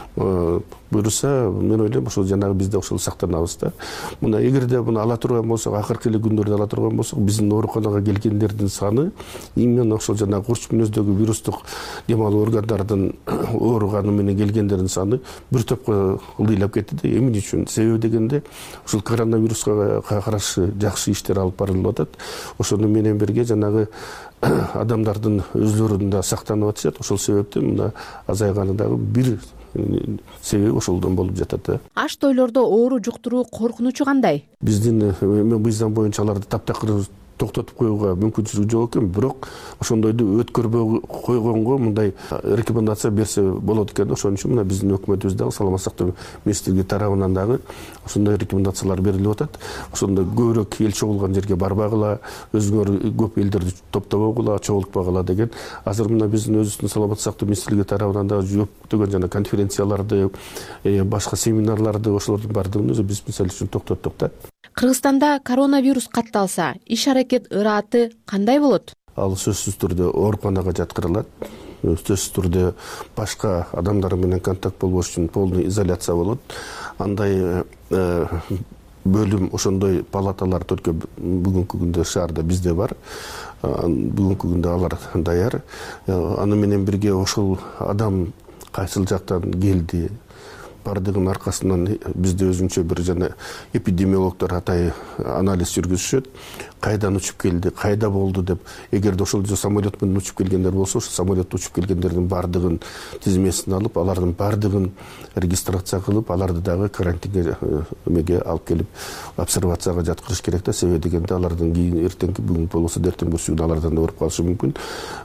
буюрса, мен ойлойм ошол жанагы бизде ошол сактанабыз да. Мына эгерде муну ала турган болсок, акыркы эле күндөрдө ала турган болсок, биздин ооруканага келгендердин саны именно ошол жанагы курч мүнөздөгү вирустук дем алуу органдардын ооруганы менен келгендердин саны бир топко ылдыйлап кетти да. Эмне үчүн? Себеби дегенде ушул коронавируска каршы жакшы иштер алып барылып атат. Ошону менен бирге жанагы адамдардын өзлөрүн да сактанып атышат. Ошол себептен мына азайганы дагы бир себеби ошолдон болуп жатат да. Аш тойлордо оору жуктуруу коркунучу кандай? Биздин мыйзам боюнча аларды таптакыр токтотуп коюуга мүмкүнчүлүк жок экен, бирок ошондойду өткөрбөй койгонго мындай рекомендация берсе болот экен. Ошон үчүн мына биздин өкмөтүбүз дагы, саламаттык сактоо министрлиги тарабынан дагы ошондой рекомендациялар берилип атат. Ошондо көбүрөөк эл чогулган жерге барбагыла, өзүңөр көп элдерди топтобогула, чогултпагыла деген. Азыр мына биздин өзүбүздүн саламаттык сактоо министрлиги тарабынан дагы көптөгөн жана конференцияларды, башка семинарларды ошолордун баардыгын өзү биз мисалы үчүн токтоттук да. Кыргызстанда коронавирус катталса, иш-аракет ырааты кандай болот? Ал сөзсүз түрдө ооруканага жаткырылат. Сөзсүз түрдө башка адамдар менен контакт болбош үчүн полный изоляция болот. Андай бөлүм ошондой палаталар только бүгүнкү күндө шаарда бизде бар. Бүгүнкү күндө алар даяр. Аны менен бирге ошол адам кайсыл жактан келди бардыгынын аркасынан бизде өзүнчө бир жана эпидемиологдор атай анализ жүргүзүшөт. Кайдан учуп келди, кайда болду деп. Эгерде ошол самолет менен учуп келгендер болсо, ошол самолетте учуп келгендердин бардыгын тизмесин алып, алардын бардыгын регистрация кылып, аларды дагы карантинге эмеге алып келип обсервацияга жаткырыш керек да. Себеби дегенде алардын кийин эртеңки бүгүн болбосо эртең күн алардан да ооруп калышы мүмкүн.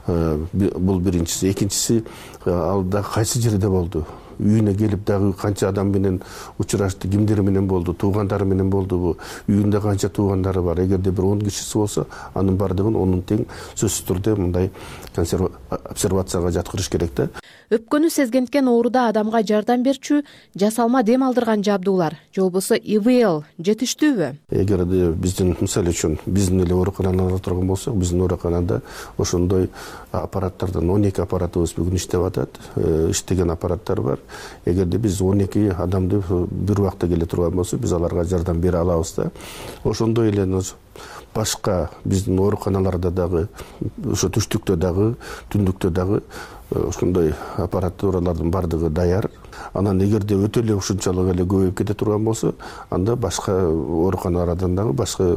Бул биринчиси. Экинчиси, ал да кайсы жерде болду? Үйүнө келип дагы канча адам менен учурашты, кимдер менен болду, туугандары менен болдубу, үйүндө канча туугандары бар. Эгерде бир 10 кишиси болсо, анын бардыгын онун тең сөзсүз түрдө мындай обсервацияга жаткырыш керек да. Өпкөнү сезгенткен ооруда адамга жардам берчү жасалма дем алдырган жабдуулар же болбосо ИВЛ жетиштүүбү? Эгерде биздин мисалы үчүн биздин эле ооруканаларда турган болсок, биздин ооруканада ошондой аппараттардан 12 аппаратыбыз бүгүн иштеп атат. Иштеген аппараттар бар. Эгерде биз 12 адамды бир убакта келе турган болсо, биз аларга жардам бере алабыз да. Ошондой эле башка биздин ооруканаларда дагы, ошо түштүктө дагы, түндүктө дагы ошондой аппаратуралардын бардыгы даяр. Анан эгерде өтө эле ушунчалык эле көбөйүп кете турган болсо, анда башка ооруканалардан дагы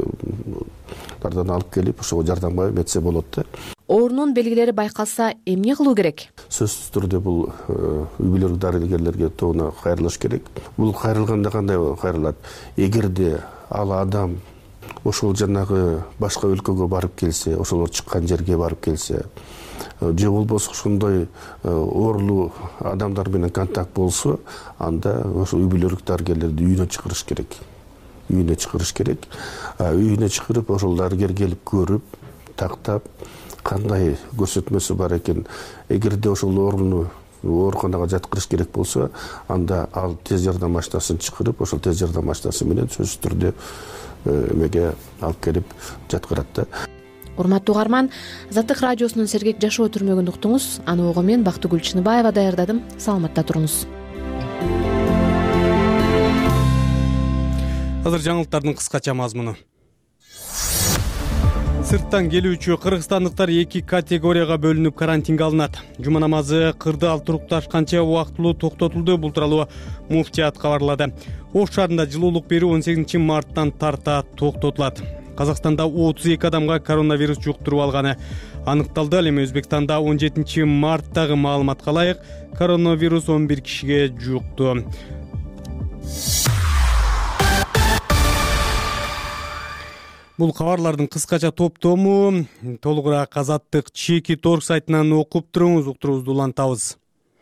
башкалардан алып келип ошого жардамга эметсе болот да. Оорунун белгилери байкалса, эмне кылуу керек? Сөзсүз түрдө бул үй бүлөлүк дарыгерлерге тоона кайрылыш керек. Бул кайрылганда кандай кайрылат? Эгерде ал адам ошол жанагы башка өлкөгө барып келсе, ошолор чыккан жерге барып келсе, же болбосо ошондой оорулуу адамдар менен контакт болсо, анда ошо үй бүлөлүк дарыгерлерди үйүнө чакырыш керек. Үйүнө чакырыш керек. Үйүнө чакырып, ошол дарыгер келип көрүп, тактап, кандай көрсөтмөсү бар экен. Эгерде ошол ооруну ооруканага жаткырыш керек болсо, анда ал тез жардам машинасын чакырып, ошол тез жардам машинасы менен сөзсүз түрдө эмеге алып келип жаткырат да. Урматтуу угарман, Азаттык радиосунун сергек жашоо түрмөгүн уктуңуз. Аны ого мен Бактыгүл Чыныбаева даярдадым. Саламатта туруңуз. Азыр жаңылыктардын кыскача мазмуну. Сырттан келүүчү кыргызстандыктар 2 категорияга бөлүнүп карантинге алынат. Жума намазы кырдаал турукташканча убактылуу токтотулду. Бул тууралуу муфтият кабарлады. Ош шаарында жылуулук берүү 18 марттан тарта токтотулат. Казакстанда 32 адамга коронавирус жуктуруп алганы аныкталды. Ал эми Өзбекстанда 17 марттагы маалыматка ылайык коронавирус 11 кишиге жукту. Бул кабарлардын кыскача топтому. Толугураак Азаттык Чеки Торг сайтынан окуп туруңуз, уктуруубузду улантабыз.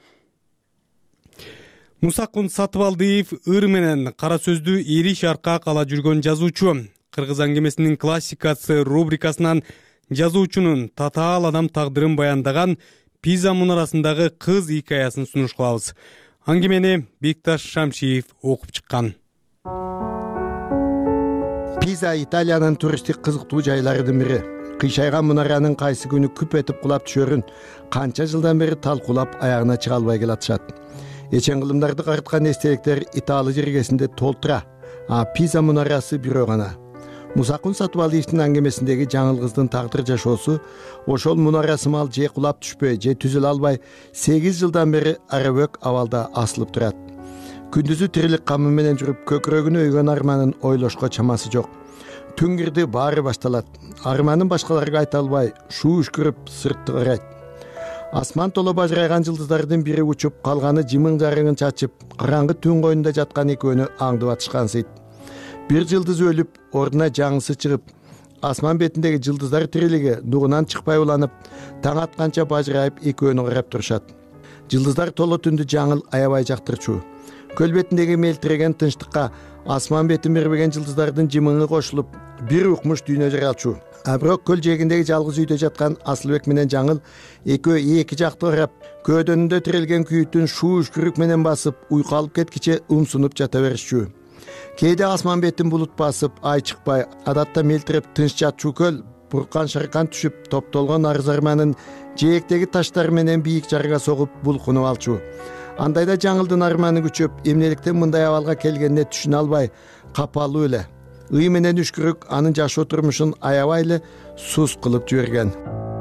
Мусакун Сатыбалдиев ыр менен кара сөздү эри шаркка кала жүргөн жазуучу. Кыргыз аңгемесинин классикасы рубрикасынан жазуучунун татаал адам тагдырын баяндаган Пиза мунарасындагы кыз хикаясын сунуш кылабыз. Аңгемени Бекташ Шамшиев окуп чыккан. Пиза Италиянын туристтик кызыктуу жайларынын бири. Кыйшайган мунаранын кайсы күнү күп этип кулап түшөрүн канча жылдан бери талкуулап аягына чыга албай келатышат. Эчен кылымдарды карыткан эстеликтер Итали жергесинде толтура, а Пиза мунарасы бирөө гана. Мусакун Сатыбалдиевдин аңгемесиндеги жаңыл кыздын тагдыр жашоосу ошол мунара сымал же кулап түшпөй, же түзүлө албай 8 жылдан бери арабөк абалда асылып турат. Күндүзү тирилик камы менен жүрүп көкүрөгүнө өйгөн арманын ойлошко чамасы жок. Түн кирди баары башталат. Арманын башкаларга айта албай, шуу үшкүрүп сыртты карайт. Асман толо бажырайган жылдыздардын бири учуп, калганы жымың жарыңын чачып, караңгы түн койунда жаткан экөөнү аңдып атышкансыйт. Бир жылдыз өлүп, ордуна жаңысы чыгып, асман бетиндеги жылдыздар тирилиги дугунан чыкпай уланып, таң атканча бажырайып экөөнү карап турушат. Жылдыздар толо түндү жаңыл аябай жактырчу. Көл бетиндеги мелтиреген тынчтыкка асман бетин бербеген жылдыздардын жымыңы кошулуп, бир укмуш дүйнө жаралчу. А бирок көл жээгиндеги жалгыз үйдө жаткан Асылбек менен Жаңыл экөө эки жакты карап, көөдөнүндө тирелген күйүтүн шуу үшкүрүк менен басып, уйку алып кеткиче умсунуп жата беришчү. Кээде асман бетин булут басып, ай чыкпай, адатта мелтирип тынч жатчу көл буркан шаркан түшүп, топтолгон арыз арманын жээктеги таштар менен бийик жарга согуп булкунуп алчу. Андайда Жаңылдын арманы күчөп, эмнеликтен мындай абалга келгенине түшүнө албай, капалуу эле. Ый менен үшкүрүк анын жашоо турмушун аябай эле сус кылып жиберген.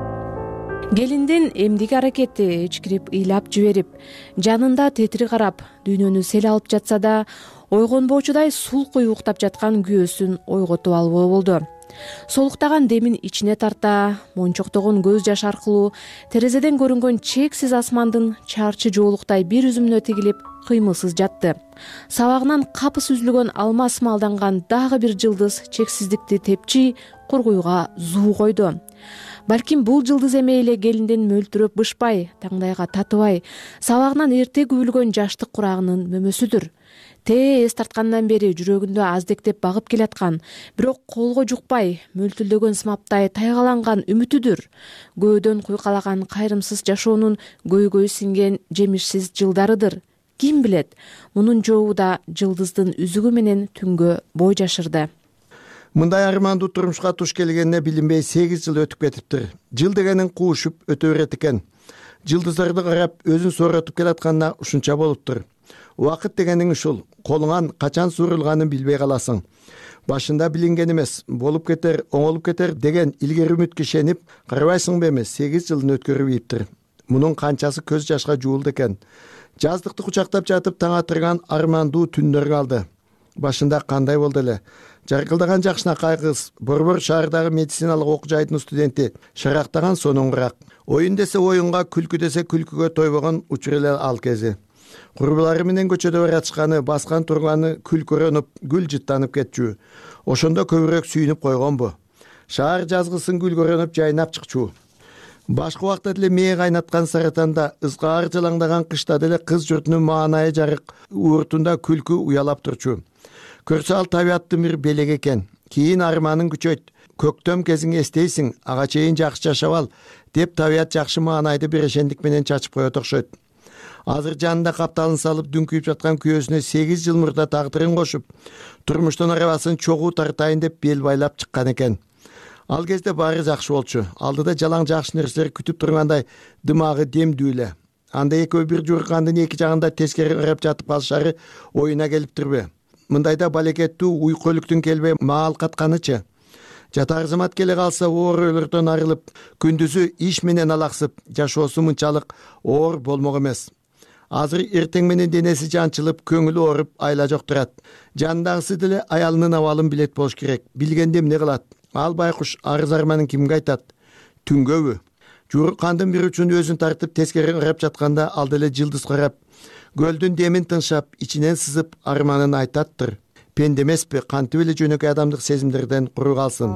Келиндин эмдиги аракети ичкирип ыйлап жиберип, жанында тетири карап, дүйнөнү сел алып жатса да, ойгонбоочудай сулкуй уктап жаткан күйөөсүн ойготуп албоо болду. Солуктаган демин ичине тарта, мончоктогон көз жаш аркылуу терезеден көрүнгөн чексиз асмандын чарчы жоолуктай бир үзүмүнө тигилип кыймылсыз жатты. Сабагынан капыс үзүлгөн алмас малданган дагы бир жылдыз чексиздикти тепчи кургуйга зуу койду. Балким бул жылдыз эме эле келиндин мөлтүрөп бышпай, таңдайга татыбай, сабагынан эрте күбүлгөн жаштык курагынын мөмөсүдүр. Эс тарткандан бери жүрөгүндө аздектеп багып келаткан, бирок колго жукпай, мөлтүлдөгөн сымаптай тайгаланган үмүтүдүр. Көөдөн куйкалаган кайрымсыз жашоонун көйгөй сиңген жемишсиз жылдарыдыр. Ким билет, мунун жообу да жылдыздын үзүгү менен түнгө бой жашырды. Мындай армандуу турмушка туш келгенине билинбей 8 жыл өтүп кетиптир. Жыл дегенин куушуп өтө берет экен. Жылдыздарды карап өзүн сооротуп келатканына ушунча болуптур. Убакыт дегениң ушул. Колуңан качан суурулганын билбей каласың. Башында билинген эмес, болуп кетер, оңолуп кетер деген илгери үмүткө ишенип, карабайсыңбы эмес 8 жылын өткөрүп ийиптир. Мунун канчасы көз жашка жуулду экен. Жаздыкты кучактап жатып таң атырган армандуу түндөр калды. Башында кандай болду эле? Жаркылдаган жакшынакай кыз, Борбор шаардагы медициналык окуу жайдын студенти, шарактаган сонуңураак. Оюн десе оюнга, күлкү десе күлкүгө тойбогон учур эле ал кези. Курбулары менен көчөдө баратышканы, баскан турганы күлкүрөнүп, гүл жыттанып кетчү. Ошондо көбүрөөк сүйүнүп койгонбу? Шаар жазгысын күлкүрөнүп жайнап чыкчу. Башка убакта деле мээ кайнаткан Саратанда, ызгаар жалаңдаган кышта деле кыз журтунун маанайы жарык ууртунда күлкү уялап турчу. Көрсө ал табияттын бир белеги экен. Кийин арманың күчөйт. Көктөм кезиң эстейсиң, ага чейин жакшы жашап ал, деп табият жакшы маанайды берешендик менен чачып коет окшойт. Азыр жанында капталын салып дүңкүйүп жаткан күйөөсүнө 8 жыл мурда тагдырын кошуп, турмуштун арабасын чогуу тартайын деп бел байлап чыккан экен. Ал кезде баары жакшы болчу. Алдыда жалаң жакшы нерселер күтүп тургандай дымагы демдүү эле. Анда экөө бир журкандын эки жагында тескери карап жатып калышары оюна келиптирби? Мындайда балекеттүү уйкөлүктүн келбей маал катканычы. Жатар замат келе калса оор ойлордон арылып, күндүзү иш менен алаксып, жашоосу мынчалык оор болмок эмес. Азыр эртең менен денеси жанчылып, көңүлү ооруп, айла жок турат. Жанындагысы деле аялынын абалын билет болуш керек. Билгенде эмне кылат? Ал байкуш арыз арманын кимге айтат? Түнгөбү? Журкандын бир учун өзүн тартып тескери карап жатканда ал деле жылдыз карап, көлдүн демин тыншап, ичинен сызып арманын айтаттыр. Пенде эмеспи, кантип эле жөнөкөй адамдык сезимдерден куру калсын.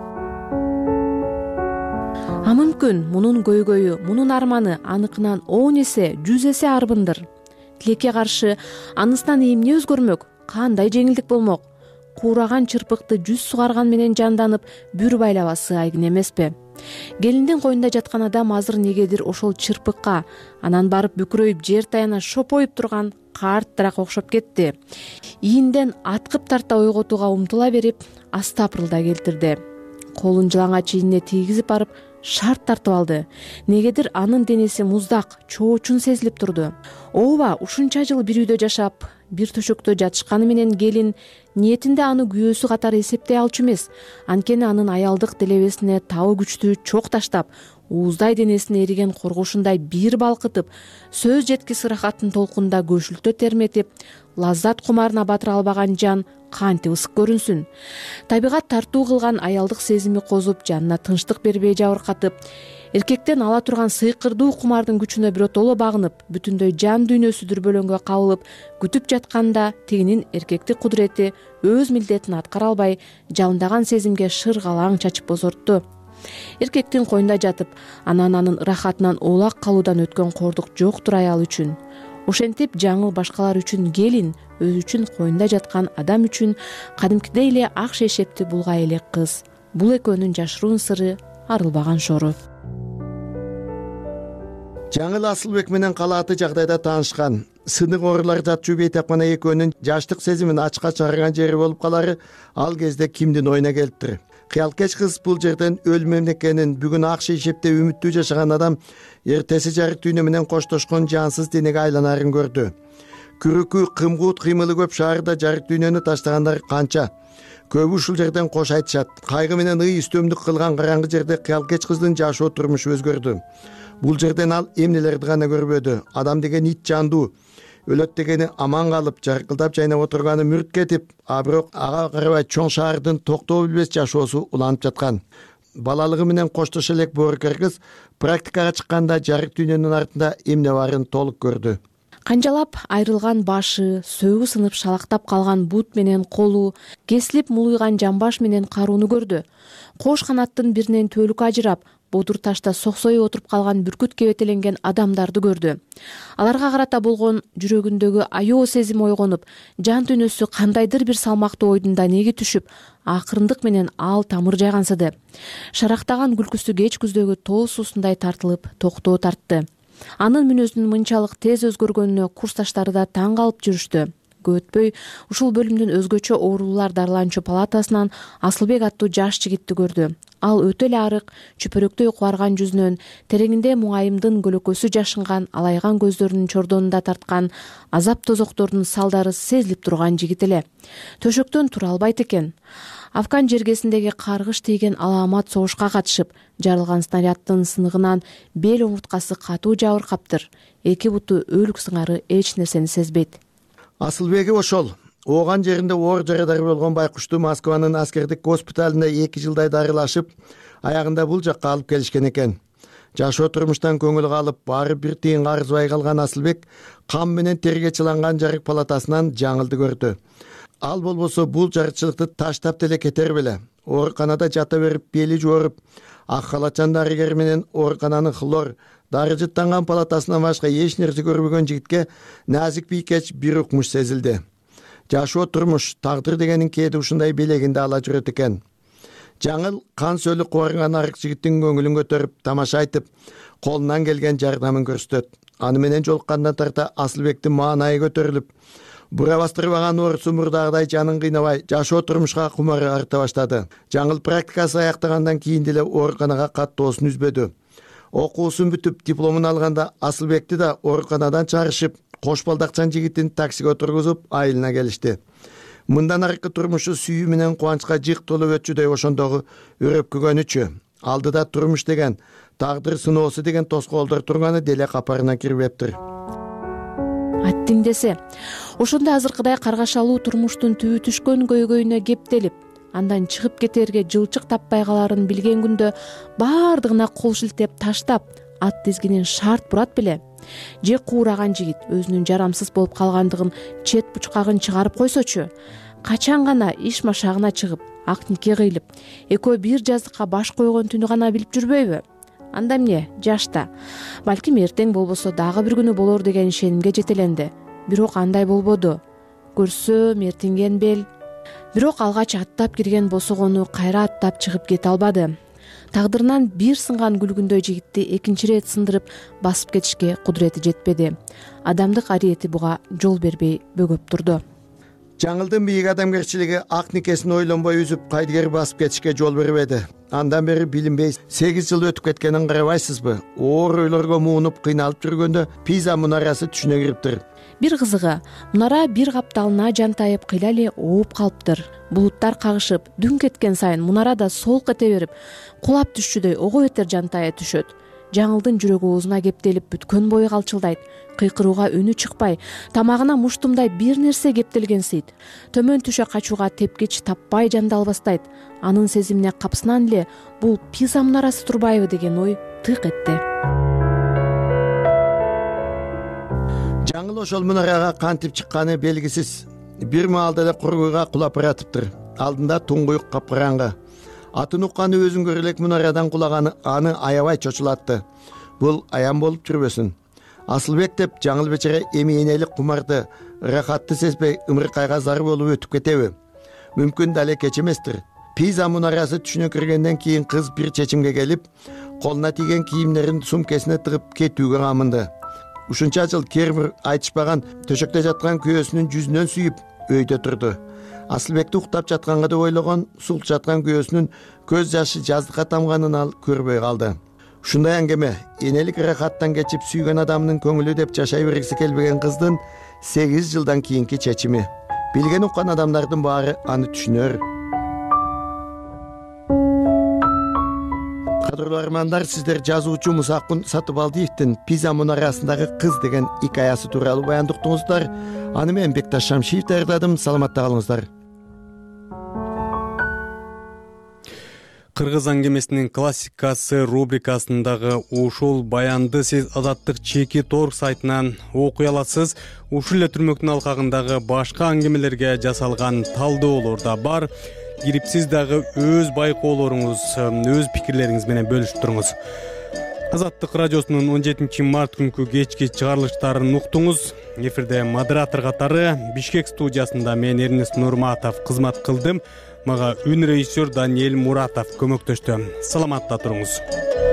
Мүмкүн мунун көйгөйү, мунун арманы аныкынан 10 эсе, 100 эсе арбындыр. Тилекке каршы анысынан эмне өзгөрмөк? Кандай жеңилдик болмок? Куураган чырпыкты 100 сугарган менен жанданып, бүр байлабасы айгин эмеспи? Келиндин коюнда жаткан адам азыр негедир ошол чырпыкка, анан барып бүкүрөйүп жер таяна шопоюп турган карттыраак окшоп кетти. Ийинден аткып тарта ойготууга умтула берип, астапырылда келтирди. Колун жылаңач ийине тийгизип барып, шарт тартып алды. Негедир анын денеси муздак, чоочун сезилип турду. Ооба, ушунча жыл бир үйдө жашап, бир төшөктө жатышканы менен келин ниетинде аны күйөөсү катары эсептей алчу эмес. Анткени анын аялдык делебесине табы күчтүү чок таштап, ууздай денесине эриген коргошундай бир балкытып, сөз жеткис ырахаттын толкунда көшүлтө терметип, лаззат кумарына батыра албаган жан кантип ысык көрүнсүн? Табигат тартуу кылган аялдык сезими козуп, жанына тынчтык бербей жабыркатып, эркектен ала турган сыйкырдуу кумардын күчүнө биротоло багынып, бүтүндөй жан дүйнөсү дүрбөлөңгө кабылып, күтүп жатканда тигинин эркектик кудурети өз милдетин аткара албай, жалындаган сезимге шыргалаң чачып бозортту. Эркектин коюнда жатып, анан анын ырахатынан оолак калуудан өткөн кордук жоктур аял үчүн. Ошентип жаңыл башкалар үчүн келин, өзү үчүн коюнда жаткан адам үчүн кадимкидей эле ак шешепти булгай элек кыз. Бул экөөнүн жашыруун сыры арылбаган шору. Жаңыл Асылбек менен калааты жагдайда таанышкан. Сынык оорулар жатчу бейтапкана экөөнүн жаштык сезимин ачка чыгарган жери болуп калары ал кезде кимдин оюна келиптир? Кыялкеч кыз бул жерден өлмөм экенин, бүгүн ак шейшепте үмүттүү жашаган адам эртеси жарык дүйнө менен коштошкон жансыз денеге айланарын көрдү. күрүкү кымгуут кыймылы көп шаарда жарык дүйнөнү таштагандар канча. Көбү ушул жерден кош айтышат. Кайгы менен ый үстөмдүк кылган караңгы жерде кыялкеч кыздын жашоо турмушу өзгөрдү. Бул жерден ал эмнелерди гана көрбөдү. Адам деген ит жандуу. Өлөт дегени аман калып, жаркылдап жайнап отурганы мүрт кетип, а бирок ага карабай чоң шаардын токтоо билбес жашоосу уланып жаткан. Балалыгы менен коштошо элек боорукер кыз практикага чыкканда жарык дүйнөнүн артында эмне барын толук көрдү. Канжалап айрылган башы, сөөгү сынып шалактап калган бут менен колу, кесилип мулуйган жамбаш менен карууну көрдү. Кош канаттын биринен төлүкү ажырап, бодур ташта соксоюп отуруп калган бүркүт кебетеленген адамдарды көрдү. Аларга карата болгон жүрөгүндөгү аябоо сезим ойгонуп, жан дүйнөсү кандайдыр бир салмактуу ойдун данеги түшүп, акырындык менен ал тамыр жайгансыды. Шарактаган күлкүсү кеч күздөгү тоо суусундай тартылып, токтоо тартты. Анын мүнөзүнүн мынчалык тез өзгөргөнүнө курсташтары да таң калып жүрүштү. Көп өтпөй ушул бөлүмдүн өзгөчө оорулуулар дарыланчу палатасынан Асылбек аттуу жаш жигитти көрдү. Ал өтө эле арык, чүпөрөктөй кубарган жүзүнөн тереңинде муңайымдын көлөкөсү жашынган алайган көздөрүнүн чордонунда тарткан азап тозоктордун салдары сезилип турган жигит эле. Төшөктөн тура албайт экен. Афган жергесиндеги каргыш тийген алаамат согушка катышып, жарылган снаряддын сыныгынан бел омурткасы катуу жабыркаптыр. Эки буту өлүк сыңары эч нерсени сезбейт. Асылбеги ошол. Ооган жеринде оор жарадар болгон байкушту Москванын аскердик госпиталында 2 жылдай дарылашып, аягында бул жакка алып келишкен экен. Жашоо турмуштан көңүл калып, баары бир тыйынга арзыбай калган Асылбек кам менен терге чыланган жарык палатасынан жаңылды көрдү. Ал болбосо бул жарыкчылыкты таштап деле кетер беле. Ооруканада жата берип, бели жооруп, ак халатчан дарыгер менен оорукананын хлор дары жыттанган палатасынан башка эч нерсе көрбөгөн жигитке назик бийкеч бир укмуш сезилди. Жашоо турмуш, тагдыр дегенин кээде ушундай белегинде ала жүрөт экен. Жаңыл кан сөлү кубарган арык жигиттин көңүлүн көтөрүп, тамаша айтып, колунан келген жардамын көрсөтөт. Аны менен жолуккандан тарта Асылбектин маанайы көтөрүлүп, бура бастырбаган оорусу мурдагыдай жанын кыйнабай, жашоо турмушка кумары арта баштады. Жаңыл практикасы аяктагандан кийин деле ооруканага каттоосун үзбөдү. Окуусун бүтүп, дипломун алганда Асылбекти да ооруканадан чыгарышып, кош балдакчан жигитин таксиге отургузуп, айылына келишти. Мындан аркы турмушу сүйүү менен кубанычка жык толуп өтчүдөй ошондогу өрөпкөгөнүчү. Алдыда турмуш деген, тагдыр сыноосу деген тоскоолдор турганы деле капарына кирбептир. Аттиң десе, ошондо азыркыдай каргашалуу турмуштун түбү түшкөн көйгөйүнө кептелип, андан чыгып кетерге жылчык таппай каларын билген күндө баардыгына кол шилтеп таштап, ат тизгинин шарт бурат беле. Же куураган жигит өзүнүн жарамсыз болуп калгандыгын чет бучкагын чыгарып койсочу, качан гана иш машагына чыгып, ак нике кыйлып, экөө бир жаздыкка баш койгон түнү гана билип жүрбөйбү? Анда эмне, жашта. Балким эртең болбосо дагы бир күнү болор деген ишенимге жетеленди. Бирок андай болбоду. Көрсөм эртинген бел. Бирок алгач аттап кирген босогону кайра аттап чыгып кете албады. Тагдырынан бир сынган күлгүндөй жигитти экинчи ирет сындырып басып кетишке кудурети жетпеди. Адамдык ариети буга жол бербей бөгөп турду. Жаңылдын бийик адамгерчилиги ак никесин ойлонбой үзүп, кайдыгер басып кетишке жол бербеди. Андан бери билинбей 8 жыл өтүп кеткенин карабайсызбы? Оор ойлорго муунуп кыйналып жүргөндө Пиза мунарасы түшүнө кириптир. Бир кызыгы, мунара бир капталына жантайып кыйла эле ооп калыптыр. Булуттар кагышып, дүн кеткен сайын мунара да солк эте берип, кулап түшчүдөй ого бетер жантая түшөт. Жаңылдын жүрөгү оозуна кептелип, бүткөн бою калчылдайт. Кыйкырууга үнү чыкпай, тамагына муштумдай бир нерсе кептелгенсийт. Төмөн түшө качууга тепкич таппай жандалбастайт. Анын сезимине капсынан эле бул Пиза мунарасы турбайбы деген ой тык этти. Жаңыл ошол мунарага кантип чыкканы белгисиз. Бир маалда эле кургуйга кулап баратыптыр. Алдында туңгуюк капкараңгы. Атын укканы өзүн көрө элек мунарадан кулаганы аны аябай чочулатты. Бул аян болуп жүрбөсүн. Асылбек деп жаңыл бечере эмиенелик кумарды, рахатты сезбей ымыркайга зар болуп өтүп кетеби? Мүмкүн дале кеч эместир. Пиза мунарасы түшүнө киргенден кийин кыз бир чечимге келип, колуна тийген кийимдерин сумкесине тыгып кетүүгө камынды. Ушунча жыл кербир айтышпаган төшөктө жаткан күйөөсүнүн жүзүнөн сүйүп өйдө турду. Асылбекти уктап жатканга деп ойлогон, султ жаткан күйөөсүнүн көз жашы жаздыкка тамганын ал көрбөй калды. ушундай аңгеме энелик ырахаттан кечип сүйгөн адамдын көңүлү деп жашай бергиси келбеген кыздын 8 жылдан кийинки чечими. Билген уккан адамдардын баары аны түшүнөр. Кадырлуу армандар, сиздер жазуучу Мусакун Сатыбалдиевдин Пиза мунарасындагы кыз деген икаясы тууралуу баяндыктыңыздар. Аны мен Бекташ Шамшиев даярдадым. Саламатта калыңыздар. Кыргыз аңгемесинин классикасы рубрикасындагы ушул баянды сиз Азаттык чеки торг сайтынан окуй аласыз. Ушул эле түрмөктүн алкагындагы башка аңгемелерге жасалган талдоолор да бар. Кирип сиз дагы өз байкоолоруңуз, өз пикирлериңиз менен бөлүшүп туруңуз. Азаттык радиосунун 17 март күнкү кечки чыгарылыштарын уктуңуз. Эфирде модератор катары Бишкек студиясында мен Эрнест Нурматов кызмат кылдым. Мага үн режиссер Даниэль Муратов көмөктөштү. Саламатта туруңуз.